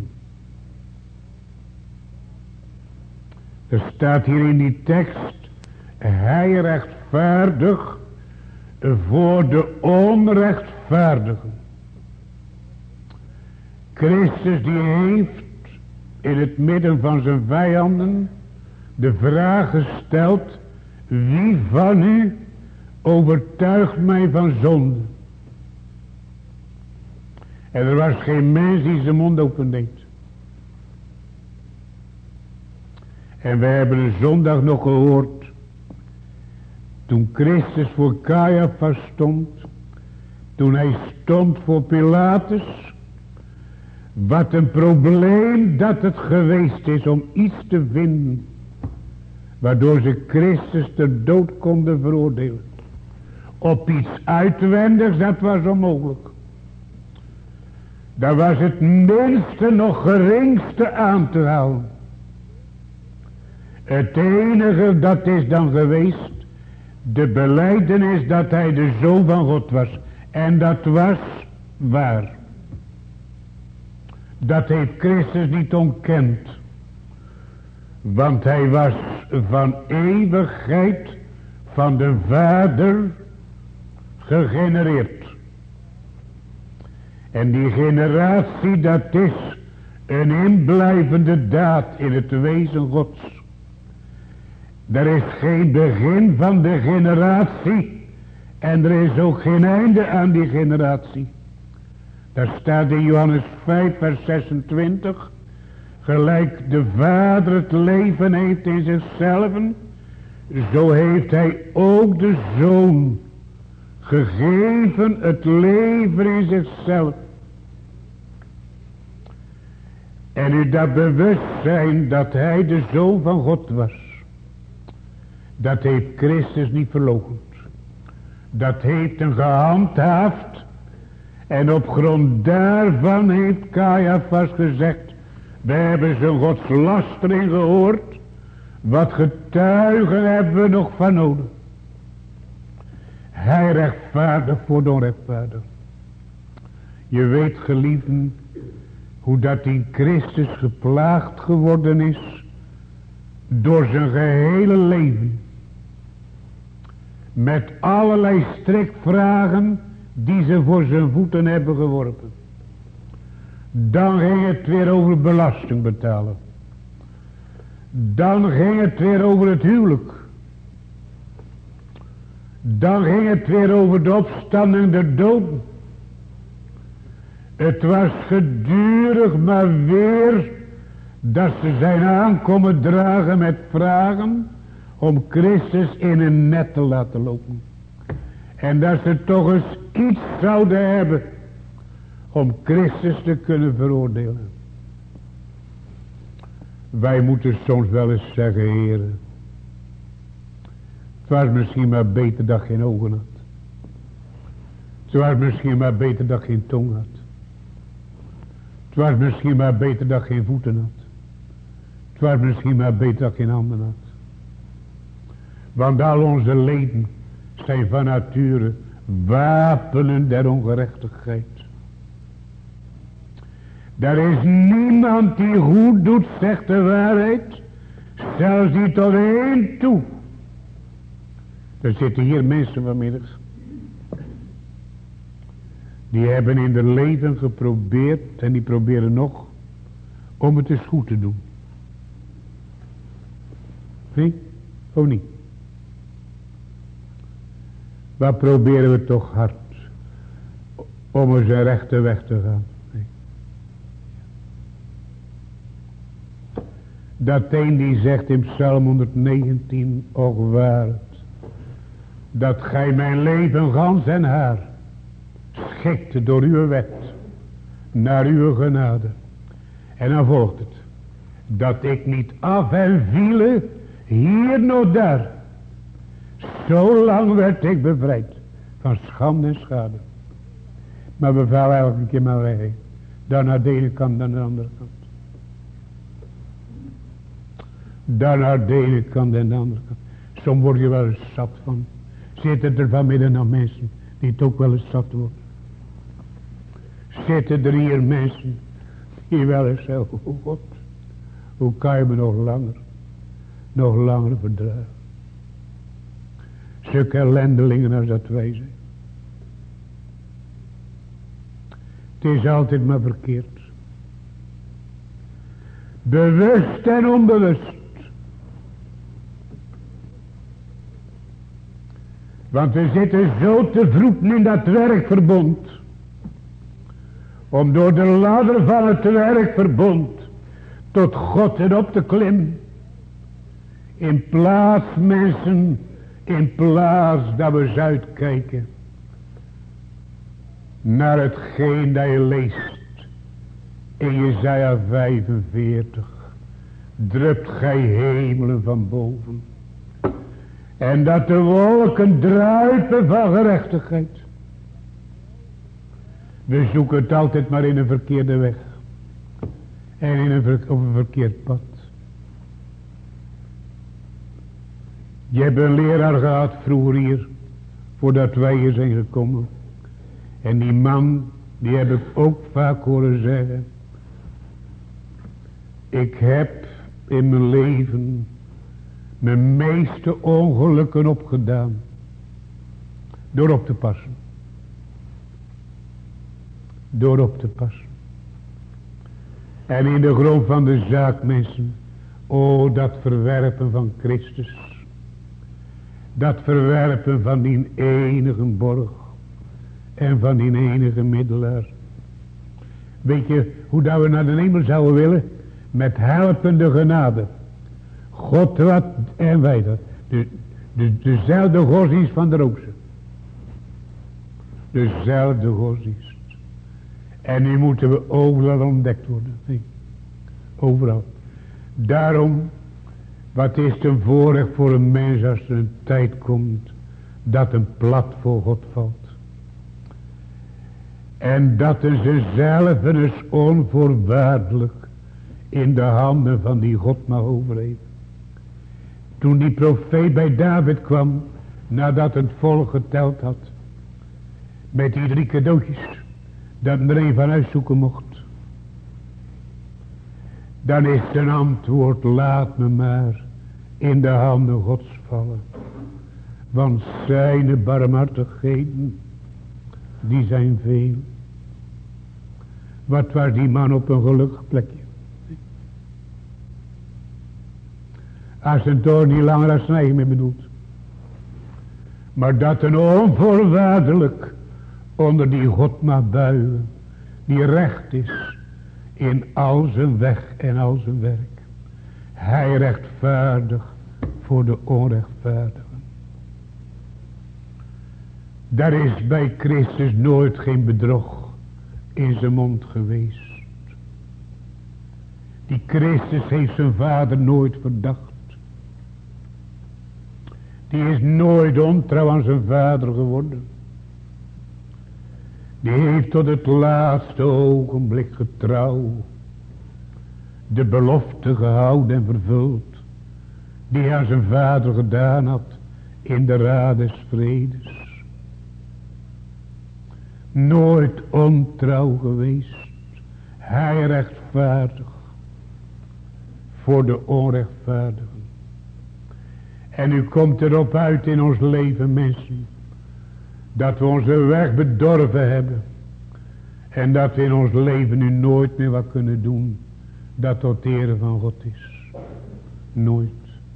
S2: Er staat hier in die tekst: hij rechtvaardig voor de onrechtvaardigen. Christus die heeft in het midden van zijn vijanden de vraag gesteld: wie van u overtuigt mij van zonde? En er was geen mens die zijn mond opendeed. En we hebben een zondag nog gehoord Toen Christus voor Caiaphas stond. Toen hij stond voor Pilatus. Wat een probleem dat het geweest is om iets te vinden. Waardoor ze Christus ter dood konden veroordelen. Op iets uitwendigs, dat was onmogelijk. Daar was het minste nog geringste aan te houden. Het enige dat is dan geweest. De belijdenis dat hij de Zoon van God was. En dat was waar. Dat heeft Christus niet ontkend. Want hij was van eeuwigheid van de Vader gegenereerd. En die generatie, dat is een inblijvende daad in het wezen Gods. Er is geen begin van de generatie. En er is ook geen einde aan die generatie. Daar staat in Johannes 5 vers 26. Gelijk de Vader het leven heeft in zichzelf. Zo heeft hij ook de Zoon gegeven het leven in zichzelf. En u dat bewustzijn dat hij de Zoon van God was. Dat heeft Christus niet verloochend. Dat heeft hem gehandhaafd. En op grond daarvan heeft Caiaphas gezegd. We hebben zijn godslastering gehoord. Wat getuigen hebben we nog van nodig. Hij rechtvaardig voor de onrechtvaardig. Je weet geliefden. Hoe dat in Christus geplaagd geworden is. Door zijn gehele leven. Met allerlei strikvragen die ze voor zijn voeten hebben geworpen. Dan ging het weer over belasting betalen. Dan ging het weer over het huwelijk. Dan ging het weer over de opstanding der doden. Het was gedurig maar weer dat ze zijn aankomen dragen met vragen om Christus in een net te laten lopen. En dat ze toch eens iets zouden hebben om Christus te kunnen veroordelen. Wij moeten soms wel eens zeggen, heren, het was misschien maar beter dat geen ogen had. Het was misschien maar beter dat geen tong had. Het was misschien maar beter dat geen voeten had. Het was misschien maar beter dat geen handen had. Want al onze leden zijn van nature wapenen der ongerechtigheid. Er is niemand die goed doet, zegt de waarheid. Zelfs niet tot één toe. Er zitten hier mensen vanmiddag. Die hebben in hun leven geprobeerd. En die proberen nog. Om het eens goed te doen. Nee? Of niet? Maar proberen we toch hard. Om eens een rechte weg te gaan. Dat een die zegt in Psalm 119, och waard, dat gij mijn leven gans en haar schikte door uw wet, naar uw genade. En dan volgt het, dat ik niet af en viele, hier nog daar. Zo lang werd ik bevrijd van schande en schade. Maar we vallen elke keer maar weg. Dan naar de ene kant, dan naar de andere kant. Dan naar de ene kant en de andere kant. Soms word je wel eens zat van. Zitten er vanmiddag nog mensen die het ook wel eens zat worden. Zitten er hier mensen die wel eens zeggen, oh God, hoe kan je me nog langer verdragen. Zulke ellendelingen als dat wij zijn. Het is altijd maar verkeerd. Bewust en onbewust. Want we zitten zo te vroeten in dat werkverbond. Om door de ladder van het werkverbond tot God en op te klimmen. In plaats mensen In plaats dat we eens uitkijken naar hetgeen dat je leest in Jesaja 45. Drupt gij hemelen van boven. En dat de wolken druipen van gerechtigheid. We zoeken het altijd maar in een verkeerde weg. En op een verkeerd pad. Je hebt een leraar gehad vroeger hier. Voordat wij hier zijn gekomen. En die man, die heb ik ook vaak horen zeggen. Ik heb in mijn leven mijn meeste ongelukken opgedaan. Door op te passen. Door op te passen. En in de grond van de zaak, mensen. O, dat verwerpen van Christus. Dat verwerpen van die enige borg. En van die enige middelaar. Weet je hoe dat we naar de hemel zouden willen? Met helpende genade. God wat en wij dat. Dezelfde godsdienst van de Roze. Dezelfde godsdienst. En nu moeten we overal ontdekt worden. Nee. Overal. Daarom, wat is het een voorrecht voor een mens als er een tijd komt dat een plat voor God valt. En dat er zichzelf is onvoorwaardelijk in de handen van die God mag overleven. Toen die profeet bij David kwam, nadat het volk geteld had, met die 3 cadeautjes, dat er een van uitzoeken mocht. Dan is zijn antwoord, laat me maar in de handen Gods vallen. Want zijn barmhartigheden, die zijn veel. Wat was die man op een gelukkig plekje. Als het door niet langer als zijn eigen meer bedoelt. Maar dat een onvoorwaardelijk onder die God mag buigen. Die recht is in al zijn weg en al zijn werk. Hij rechtvaardig voor de onrechtvaardigen. Daar is bij Christus nooit geen bedrog in zijn mond geweest. Die Christus heeft zijn vader nooit verdacht. Die is nooit ontrouw aan zijn vader geworden. Die heeft tot het laatste ogenblik getrouw de belofte gehouden en vervuld. Die hij aan zijn vader gedaan had in de raad des vredes. Nooit ontrouw geweest. Hij rechtvaardig voor de onrechtvaardigen. En u komt erop uit in ons leven, mensen, dat we onze weg bedorven hebben. En dat we in ons leven nu nooit meer wat kunnen doen dat tot ere van God is. Nooit.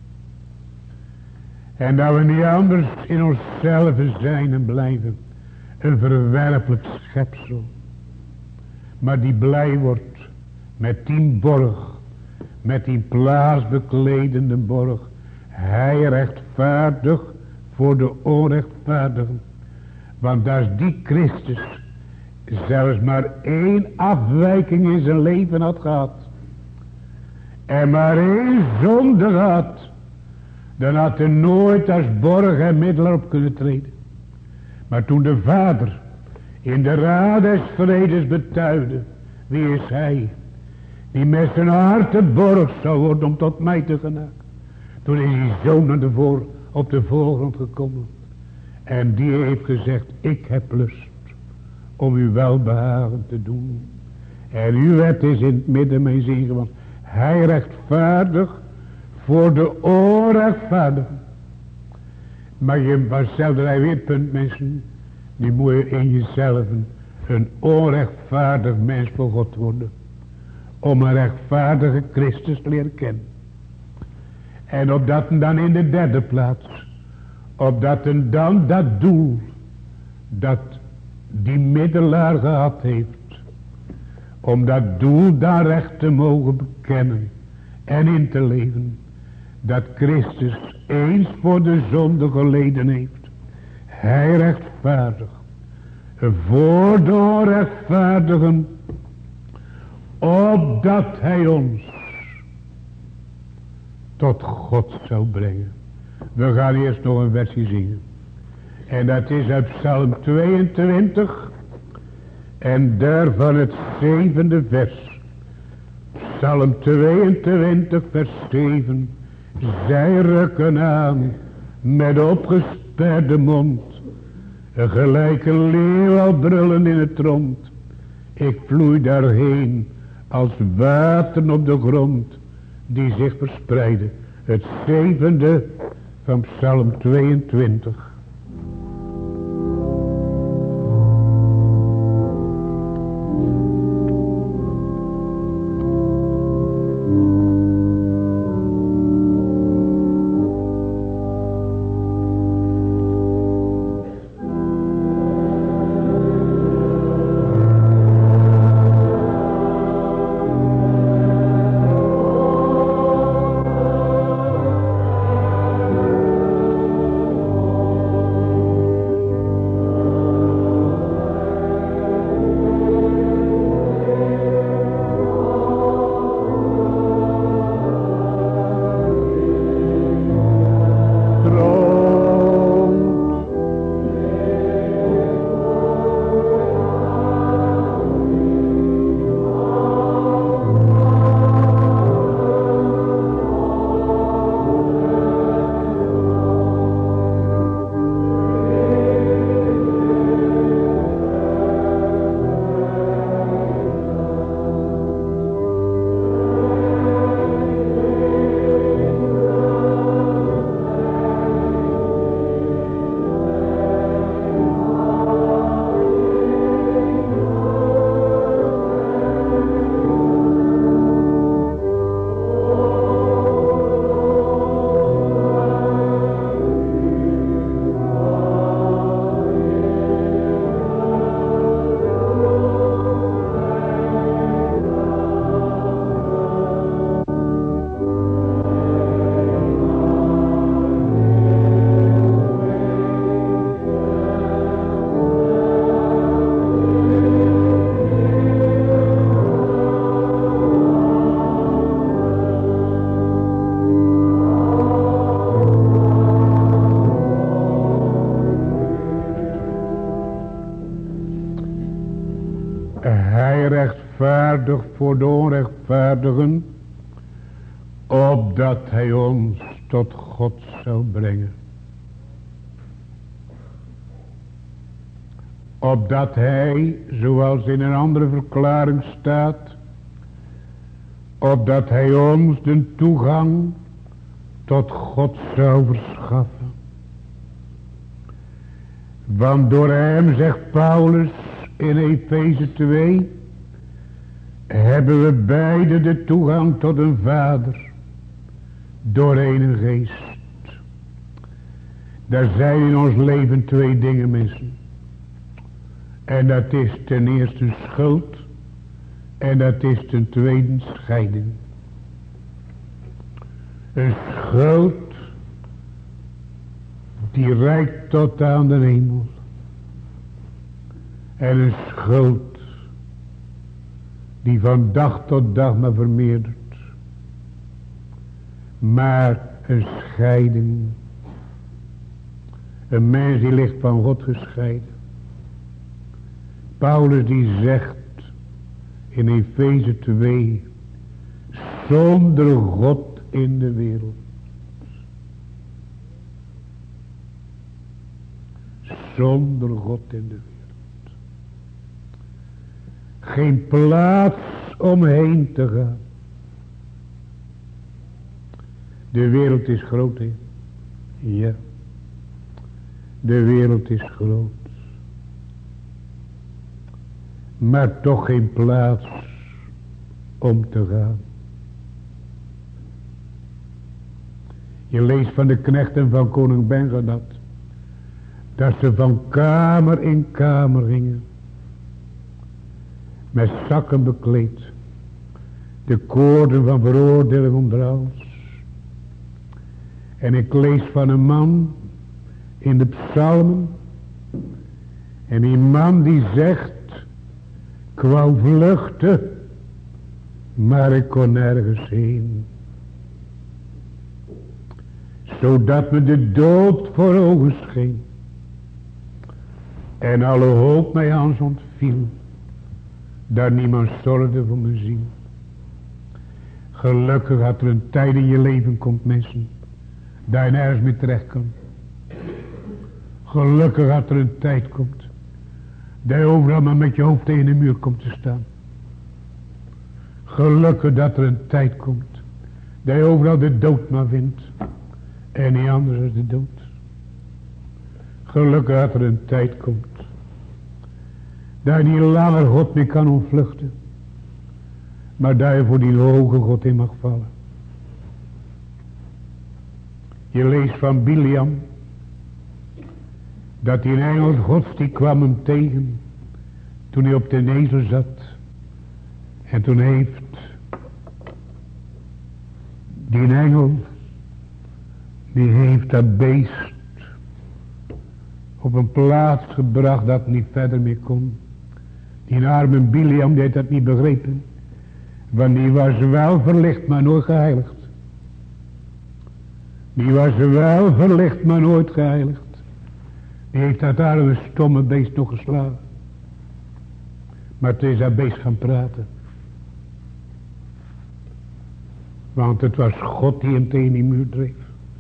S2: En dat we niet anders in onszelf zijn en blijven. Een verwerpelijk schepsel. Maar die blij wordt met die borg. Met die plaatsbekledende borg. Hij rechtvaardig voor de onrechtvaardigen. Want als die Christus zelfs maar 1 afwijking in zijn leven had gehad. En maar 1 zonde had. Dan had hij nooit als borg en middelaar op kunnen treden. Maar toen de Vader in de raad des vredes betuigde. Wie is hij? Die met zijn hart de borg zou worden om tot mij te genaken. Toen is die zoon op de voorgrond gekomen. En die heeft gezegd, ik heb lust om u welbehagen te doen. En uw wet is in het midden mijn zin gewand. Hij rechtvaardig voor de onrechtvaardigen. Maar je was zelf weer het punt, mensen. Die moet je in jezelf een onrechtvaardig mens voor God worden. Om een rechtvaardige Christus te leren kennen. En opdat dan in de derde plaats. Opdat dan dat doel. Dat die middelaar gehad heeft. Om dat doel dan recht te mogen bekennen. En in te leven. dat Christus eens voor de zonde geleden heeft. Hij rechtvaardig voor de onrechtvaardigen, opdat hij ons tot God zou brengen. We gaan eerst nog een versie zingen. En dat is uit Psalm 22 en daarvan het 7e vers. Psalm 22 vers 7. Zij rukken aan met opgesperde mond, gelijk een leeuw al brullen in het rond. Ik vloei daarheen als water op de grond die zich verspreiden. Het 7e van Psalm 22. Rechtvaardig voor de onrechtvaardigen, opdat hij ons tot God zou brengen. Opdat hij, zoals in een andere verklaring staat, opdat hij ons de toegang tot God zou verschaffen. Want door hem, zegt Paulus in Efeze 2, hebben we beide de toegang tot een Vader door een geest. Daar zijn in ons leven twee dingen missen. En dat is ten eerste schuld en dat is ten tweede scheiding. Een schuld die reikt tot aan de hemel. En een schuld die van dag tot dag maar vermeerdert. Maar een scheiding. Een mens die ligt van God gescheiden. Paulus die zegt in Efeze 2. Zonder God in de wereld. Zonder God in de wereld. Geen plaats omheen te gaan. De wereld is groot, hè? Ja. De wereld is groot. Maar toch geen plaats om te gaan. Je leest van de knechten van koning Benhadad. Dat ze van kamer in kamer gingen. Met zakken bekleed. De koorden van veroordeling om de hals. En ik lees van een man in de psalmen. En die man die zegt, ik wou vluchten, maar ik kon nergens heen. Zodat me de dood voor ogen scheen. En alle hoop mij aan ontviel. Dat niemand zorgde voor mijn ziel. Gelukkig dat er een tijd in je leven komt, mensen. Dat je nergens meer terecht kan. Gelukkig dat er een tijd komt. Dat je overal maar met je hoofd tegen de muur komt te staan. Gelukkig dat er een tijd komt. Dat je overal de dood maar vindt. En niet anders dan de dood. Gelukkig dat er een tijd komt. Dat je niet langer God meer kan ontvluchten. Maar dat je voor die hoge God in mag vallen. Je leest van Biliam. Dat die engel Gods die kwam hem tegen. Toen hij op de ezel zat. En toen heeft die engel. Die heeft dat beest. Op een plaats gebracht dat niet verder meer kon. Die arme Biliam die had dat niet begrepen. Want die was wel verlicht maar nooit geheiligd. Die was wel verlicht maar nooit geheiligd. Die heeft dat arme stomme beest nog geslagen. Maar het is dat beest gaan praten. Want het was God die hem tegen die muur dreef.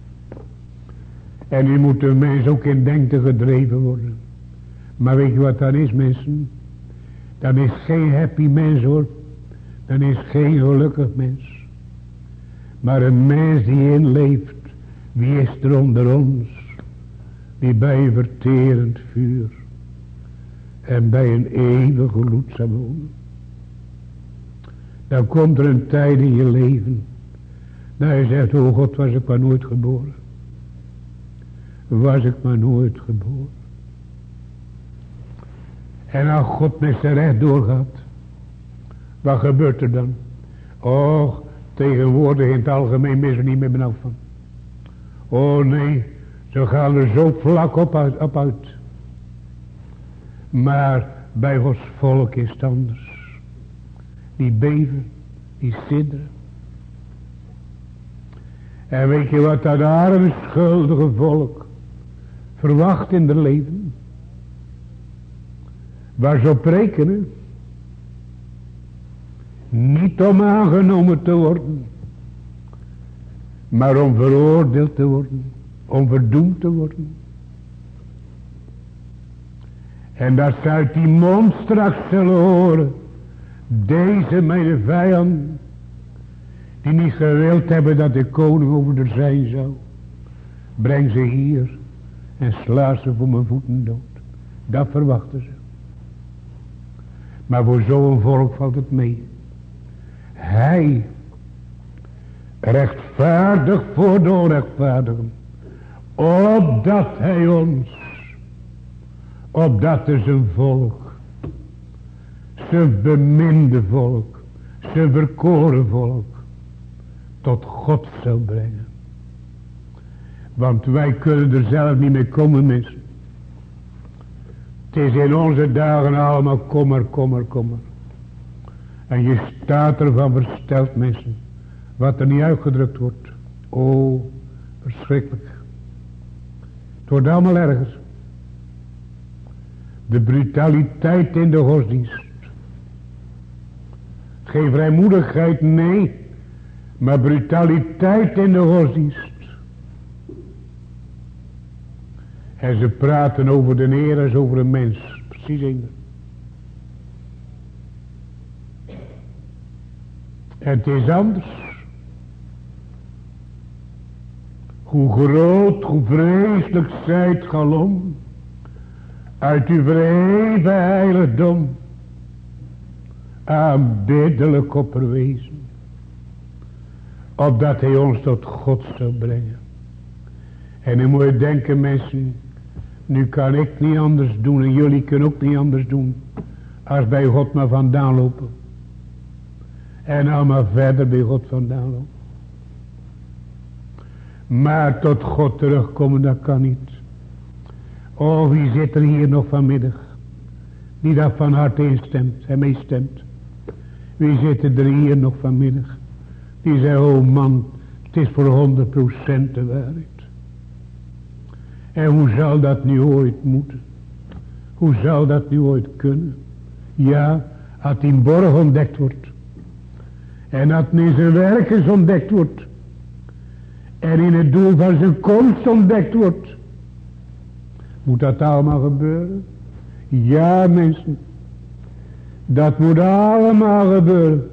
S2: En nu moet de mens ook in denken gedreven worden. Maar weet je wat dat is, mensen? Dat is geen happy mens, hoor. Dat is geen gelukkig mens. Maar een mens die inleeft. Wie is er onder ons? Die bij een verterend vuur. En bij een eeuwige gloed zal wonen. Dan komt er een tijd in je leven. Dat je zegt, oh God, was ik maar nooit geboren. Was ik maar nooit geboren. En als God met zijn recht doorgaat. Wat gebeurt er dan? Och, tegenwoordig in het algemeen is er niet meer benauwd van. Oh nee, ze gaan er zo vlak op uit. Maar bij Gods volk is het anders. Die beven, die sidderen. En weet je wat dat arme schuldige volk verwacht in de leven? Waar ze op rekenen? Niet om aangenomen te worden. Maar om veroordeeld te worden. Om verdoemd te worden. En dat ze uit die mond straks zullen horen. Deze mijn vijand. Die niet gewild hebben dat de koning over er zijn zou. Breng ze hier. En sla ze voor mijn voeten dood. Dat verwachten ze. Maar voor zo'n volk valt het mee. Hij. Rechtvaardig voor de onrechtvaardigen. Opdat hij ons. Opdat er zijn volk. Zijn beminde volk. Zijn verkoren volk. Tot God zou brengen. Want wij kunnen er zelf niet mee komen, mensen. Het is in onze dagen allemaal kommer, kommer, kommer. En je staat ervan versteld, mensen. Wat er niet uitgedrukt wordt. Oh, verschrikkelijk. Het wordt allemaal ergens. De brutaliteit in de godsdienst. Geen vrijmoedigheid, nee. Maar brutaliteit in de godsdienst. En ze praten over de Heer als over een mens. Precies in. En het is anders. Hoe groot, hoe vreselijk zijt galom. Uit uw verheven heiligdom. Aanbiddelijk opperwezen. Opdat hij ons tot God zou brengen. En nu moet je denken, mensen. Nu kan ik niet anders doen. En jullie kunnen ook niet anders doen. Als bij God maar vandaan lopen. En nou maar verder bij God vandaan lopen. Maar tot God terugkomen, dat kan niet. Oh, wie zit er hier nog vanmiddag? Die daar van harte instemt en meestemt. Wie zit er hier nog vanmiddag? Die zei, oh man, het is voor 100% de waarheid. En hoe zal dat nu ooit moeten? Hoe zal dat nu ooit kunnen? Ja, als die borg ontdekt wordt. En als in zijn werkers ontdekt wordt. En in het doel van zijn komst ontdekt wordt. Moet dat allemaal gebeuren? Ja, mensen. Dat moet allemaal gebeuren.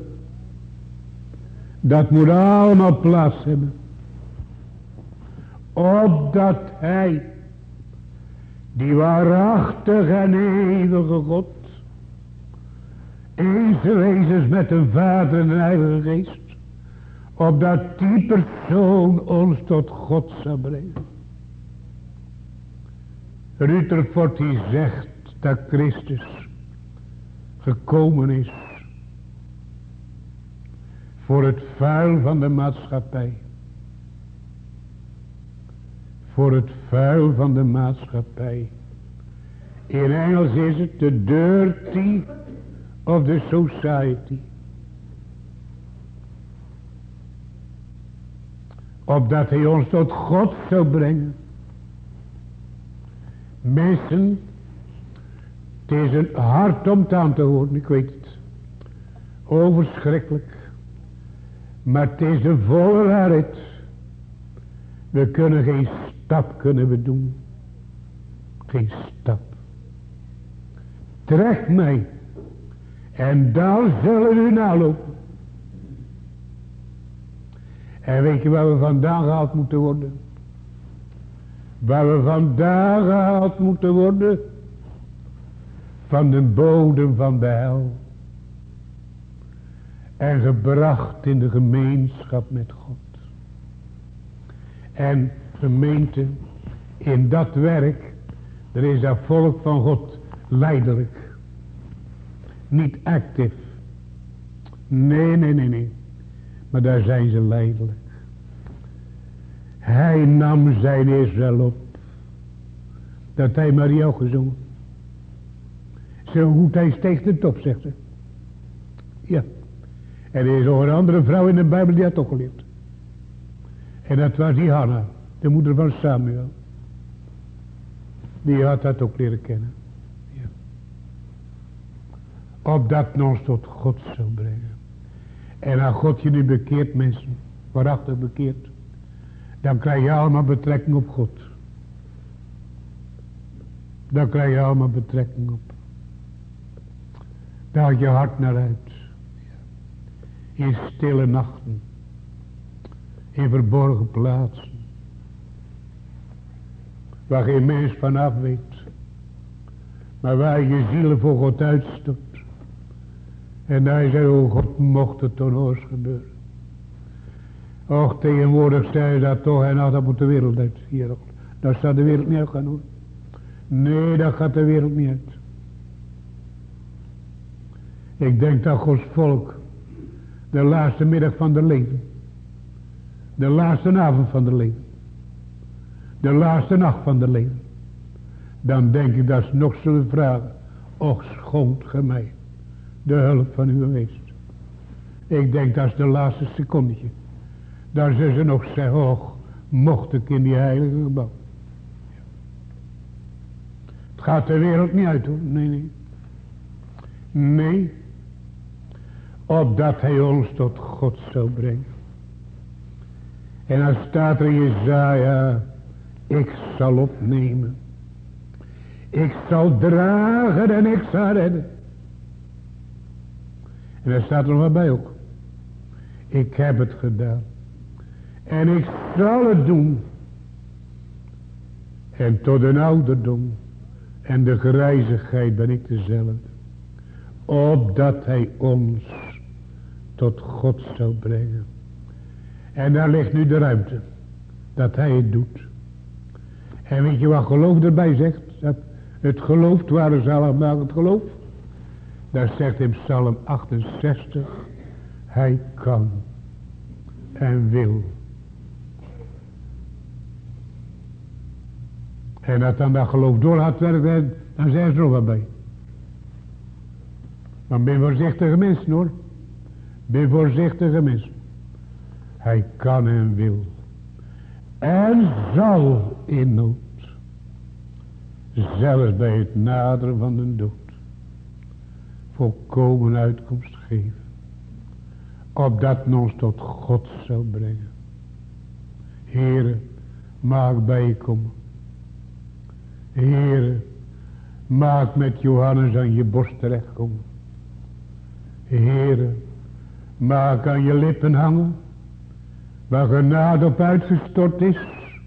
S2: Dat moet allemaal plaats hebben. Opdat hij, die waarachtige en eeuwige God, eens Jezus met een Vader en een Heilige Geest, opdat die persoon ons tot God zou brengen. Rutherford die zegt dat Christus gekomen is voor het vuil van de maatschappij. Voor het vuil van de maatschappij. In Engels is het the dirty of the society. Opdat hij ons tot God zou brengen. Mensen, het is een hard om het aan te horen, ik weet het. Verschrikkelijk. Maar het is de volle waarheid. We kunnen geen stap doen. Geen stap. Trek mij. En dan zullen we nalopen. En weet je waar we vandaan gehaald moeten worden? Waar we vandaan gehaald moeten worden? Van de bodem van de hel. En gebracht in de gemeenschap met God. En gemeente, in dat werk, er is dat volk van God lijdelijk. Niet actief. Nee. Maar daar zijn ze lijdelijk. Hij nam zijn Israël op. Dat hij Maria ook gezongen. Zo goed hij steeg de top, zegt ze. Ja. En er is nog een andere vrouw in de Bijbel die had ook geleerd. En dat was die Hanna, de moeder van Samuel. Die had dat ook leren kennen. Ja. Opdat ons tot God zou brengen. En als God je nu bekeert, mensen, waarachtig bekeert, dan krijg je allemaal betrekking op God. Dan krijg je allemaal betrekking op. Daar had je hart naar uit. In stille nachten. In verborgen plaatsen. Waar geen mens vanaf weet. Maar waar je ziel voor God uitstort. En hij zei, oh God, mocht het toch nog eens gebeuren. Och, tegenwoordig zei dat toch, en dat moet de wereld uit. Hier ook. Daar staat de wereld niet uit gaan hoor. Nee, dat gaat de wereld niet uit. Ik denk dat Gods volk de laatste middag van de leven, de laatste avond van de leven, de laatste nacht van de leven, dan denk ik dat ze nog zullen vragen, och schonk ge mij de hulp van uw geest. Ik denk dat is de laatste secondetje. Daar zullen ze nog zeggen, och, mocht ik in die heilige gebouw. Het gaat de wereld niet uit hoor, nee. Nee. Opdat hij ons tot God zou brengen. En dan staat er in Jesaja, ik zal opnemen. Ik zal dragen en ik zal redden. En daar staat er nog wat bij ook. Ik heb het gedaan. En ik zal het doen. En tot een ouderdom en de grijzigheid ben ik dezelfde. Opdat hij ons tot God zou brengen. En daar ligt nu de ruimte. Dat hij het doet. En weet je wat geloof erbij zegt? Dat het geloof, waar is allemaal het geloof? Daar zegt in Psalm 68. Hij kan en wil En dat dan dat geloof door had werken, dan zijn ze er ook wel bij. Maar ben voorzichtige mensen hoor. Ben voorzichtige mensen. Hij kan en wil. En zal in nood. Zelfs bij het naderen van de dood. Volkomen uitkomst geven. Opdat ons tot God zal brengen. Heere, maak bij je komen. Heere, maak met Johannes aan je borst terechtkomen. Heere, maak aan je lippen hangen. Waar genade op uitgestort is.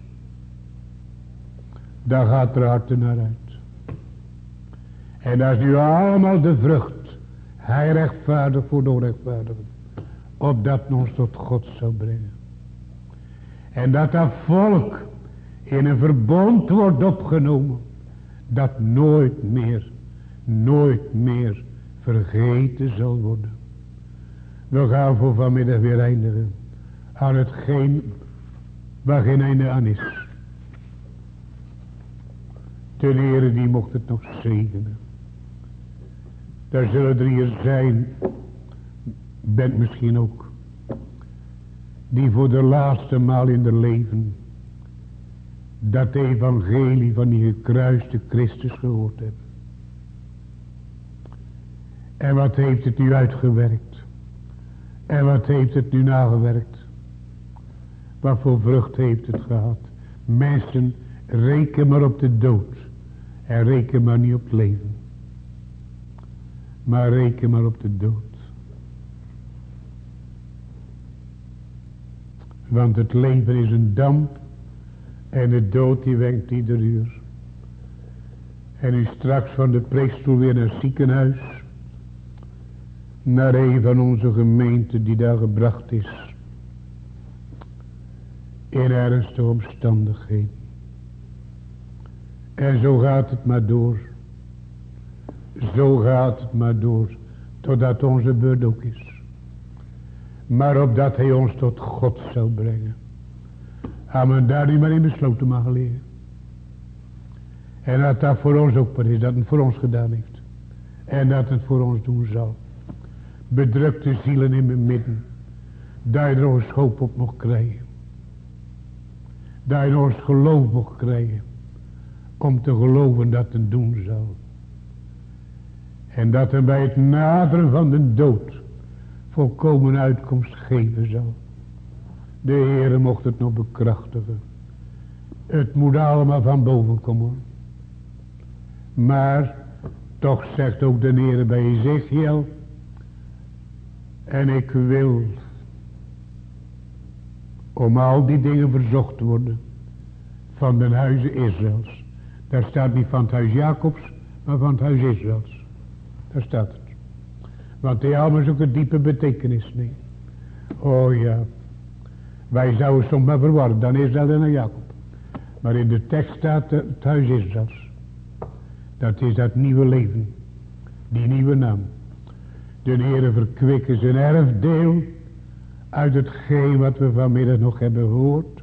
S2: Daar gaat er harten naar uit. En dat is nu allemaal de vrucht. Hij rechtvaardig voor de onrechtvaardigen. Opdat ons tot God zou brengen. En dat dat volk in een verbond wordt opgenomen. Dat nooit meer vergeten zal worden. We gaan voor vanmiddag weer eindigen. Aan hetgeen waar geen einde aan is. Ten Heere die mocht het nog zegenen. Daar zullen er hier zijn. Bent misschien ook. Die voor de laatste maal in hun leven. Dat evangelie van die gekruiste Christus gehoord hebben. En wat heeft het nu uitgewerkt? En wat heeft het nu nagewerkt? Wat voor vrucht heeft het gehad? Mensen, reken maar op de dood. En reken maar niet op het leven. Maar reken maar op de dood. Want het leven is een damp. En de dood die wenkt ieder uur. En u straks van de preekstoel weer naar het ziekenhuis. Naar een van onze gemeenten die daar gebracht is. In ernstige omstandigheden. En zo gaat het maar door. Zo gaat het maar door. Totdat onze beurt ook is. Maar opdat hij ons tot God zou brengen. Gaan we daar niet maar in besloten mag liggen. En dat dat voor ons ook wat is. Dat het voor ons gedaan heeft. En dat het voor ons doen zal. Bedrukte zielen in mijn midden. Dat je er ons hoop op mocht krijgen. Dat je ons geloof mocht krijgen. Om te geloven dat het doen zal. En dat hij bij het naderen van de dood. Volkomen uitkomst geven zal. De Heere mocht het nog bekrachtigen. Het moet allemaal van boven komen. Maar toch zegt ook de Heere bij Ezechiel. En ik wil om al die dingen verzocht worden van de huizen Israëls. Daar staat niet van het huis Jacobs, maar van het huis Israëls. Daar staat het. Want die allemaal zo'n diepe betekenis niet. Oh ja. Wij zouden soms maar verwarren. Dan Israël en dan Jacob. Maar in de tekst staat het huis Israëls. Dat is dat nieuwe leven. Die nieuwe naam. De Heere verkwikken zijn erfdeel. Uit hetgeen wat we vanmiddag nog hebben gehoord.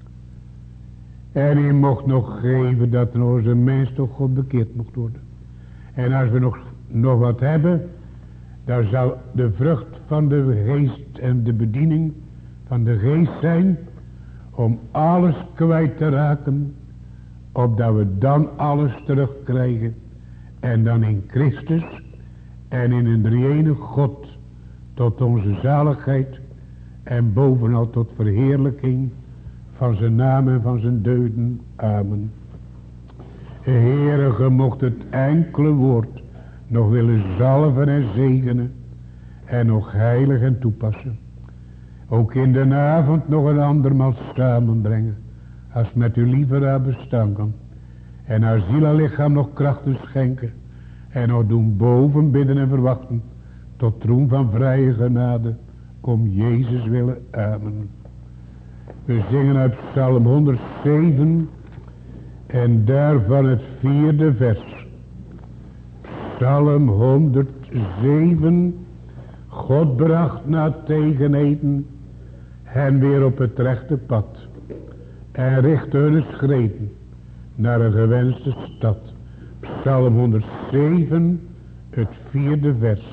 S2: En hij mocht nog geven dat onze mens toch God bekeerd mocht worden. En als we nog wat hebben. Dan zal de vrucht van de geest en de bediening van de geest zijn. Om alles kwijt te raken. Opdat we dan alles terugkrijgen. En dan in Christus. En in een drie-enige God. Tot onze zaligheid. En bovenal tot verheerlijking. Van zijn naam en van zijn deuden. Amen. Heere, ge mocht het enkele woord nog willen zalven en zegenen. En nog heilig en toepassen. Ook in de avond nog een andermaal samenbrengen. Als met uw lieve raad bestaan kan. En haar ziel en lichaam nog krachten schenken. En nog doen boven bidden en verwachten. Tot troon van vrije genade. Om Jezus willen. Amen. We zingen uit Psalm 107. En daarvan het 4e vers. Psalm 107. God bracht na tegenheden hen weer op het rechte pad. En richtte hun schreden naar een gewenste stad. Psalm 107, het 4e vers.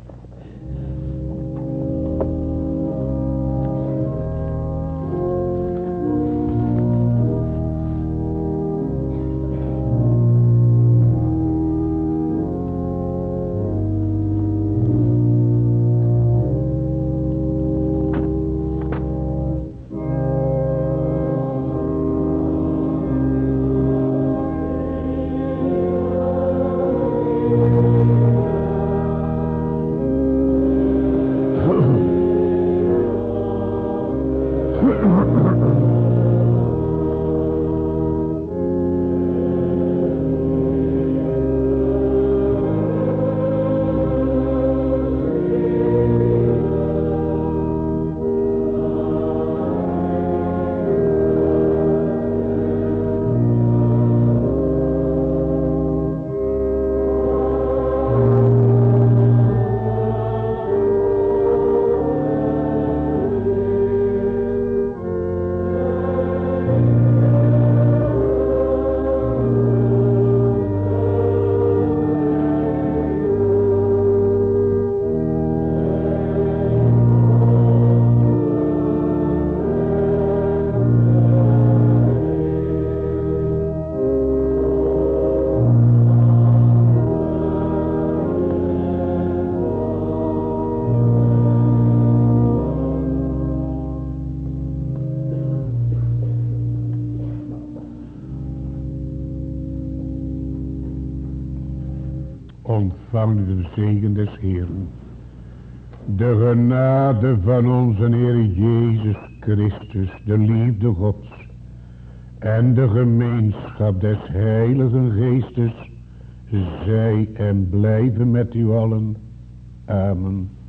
S2: Ontvang de zegen des Heeren. De genade van onze Heer Jezus Christus, de liefde Gods en de gemeenschap des Heiligen Geestes, zij en blijven met u allen. Amen.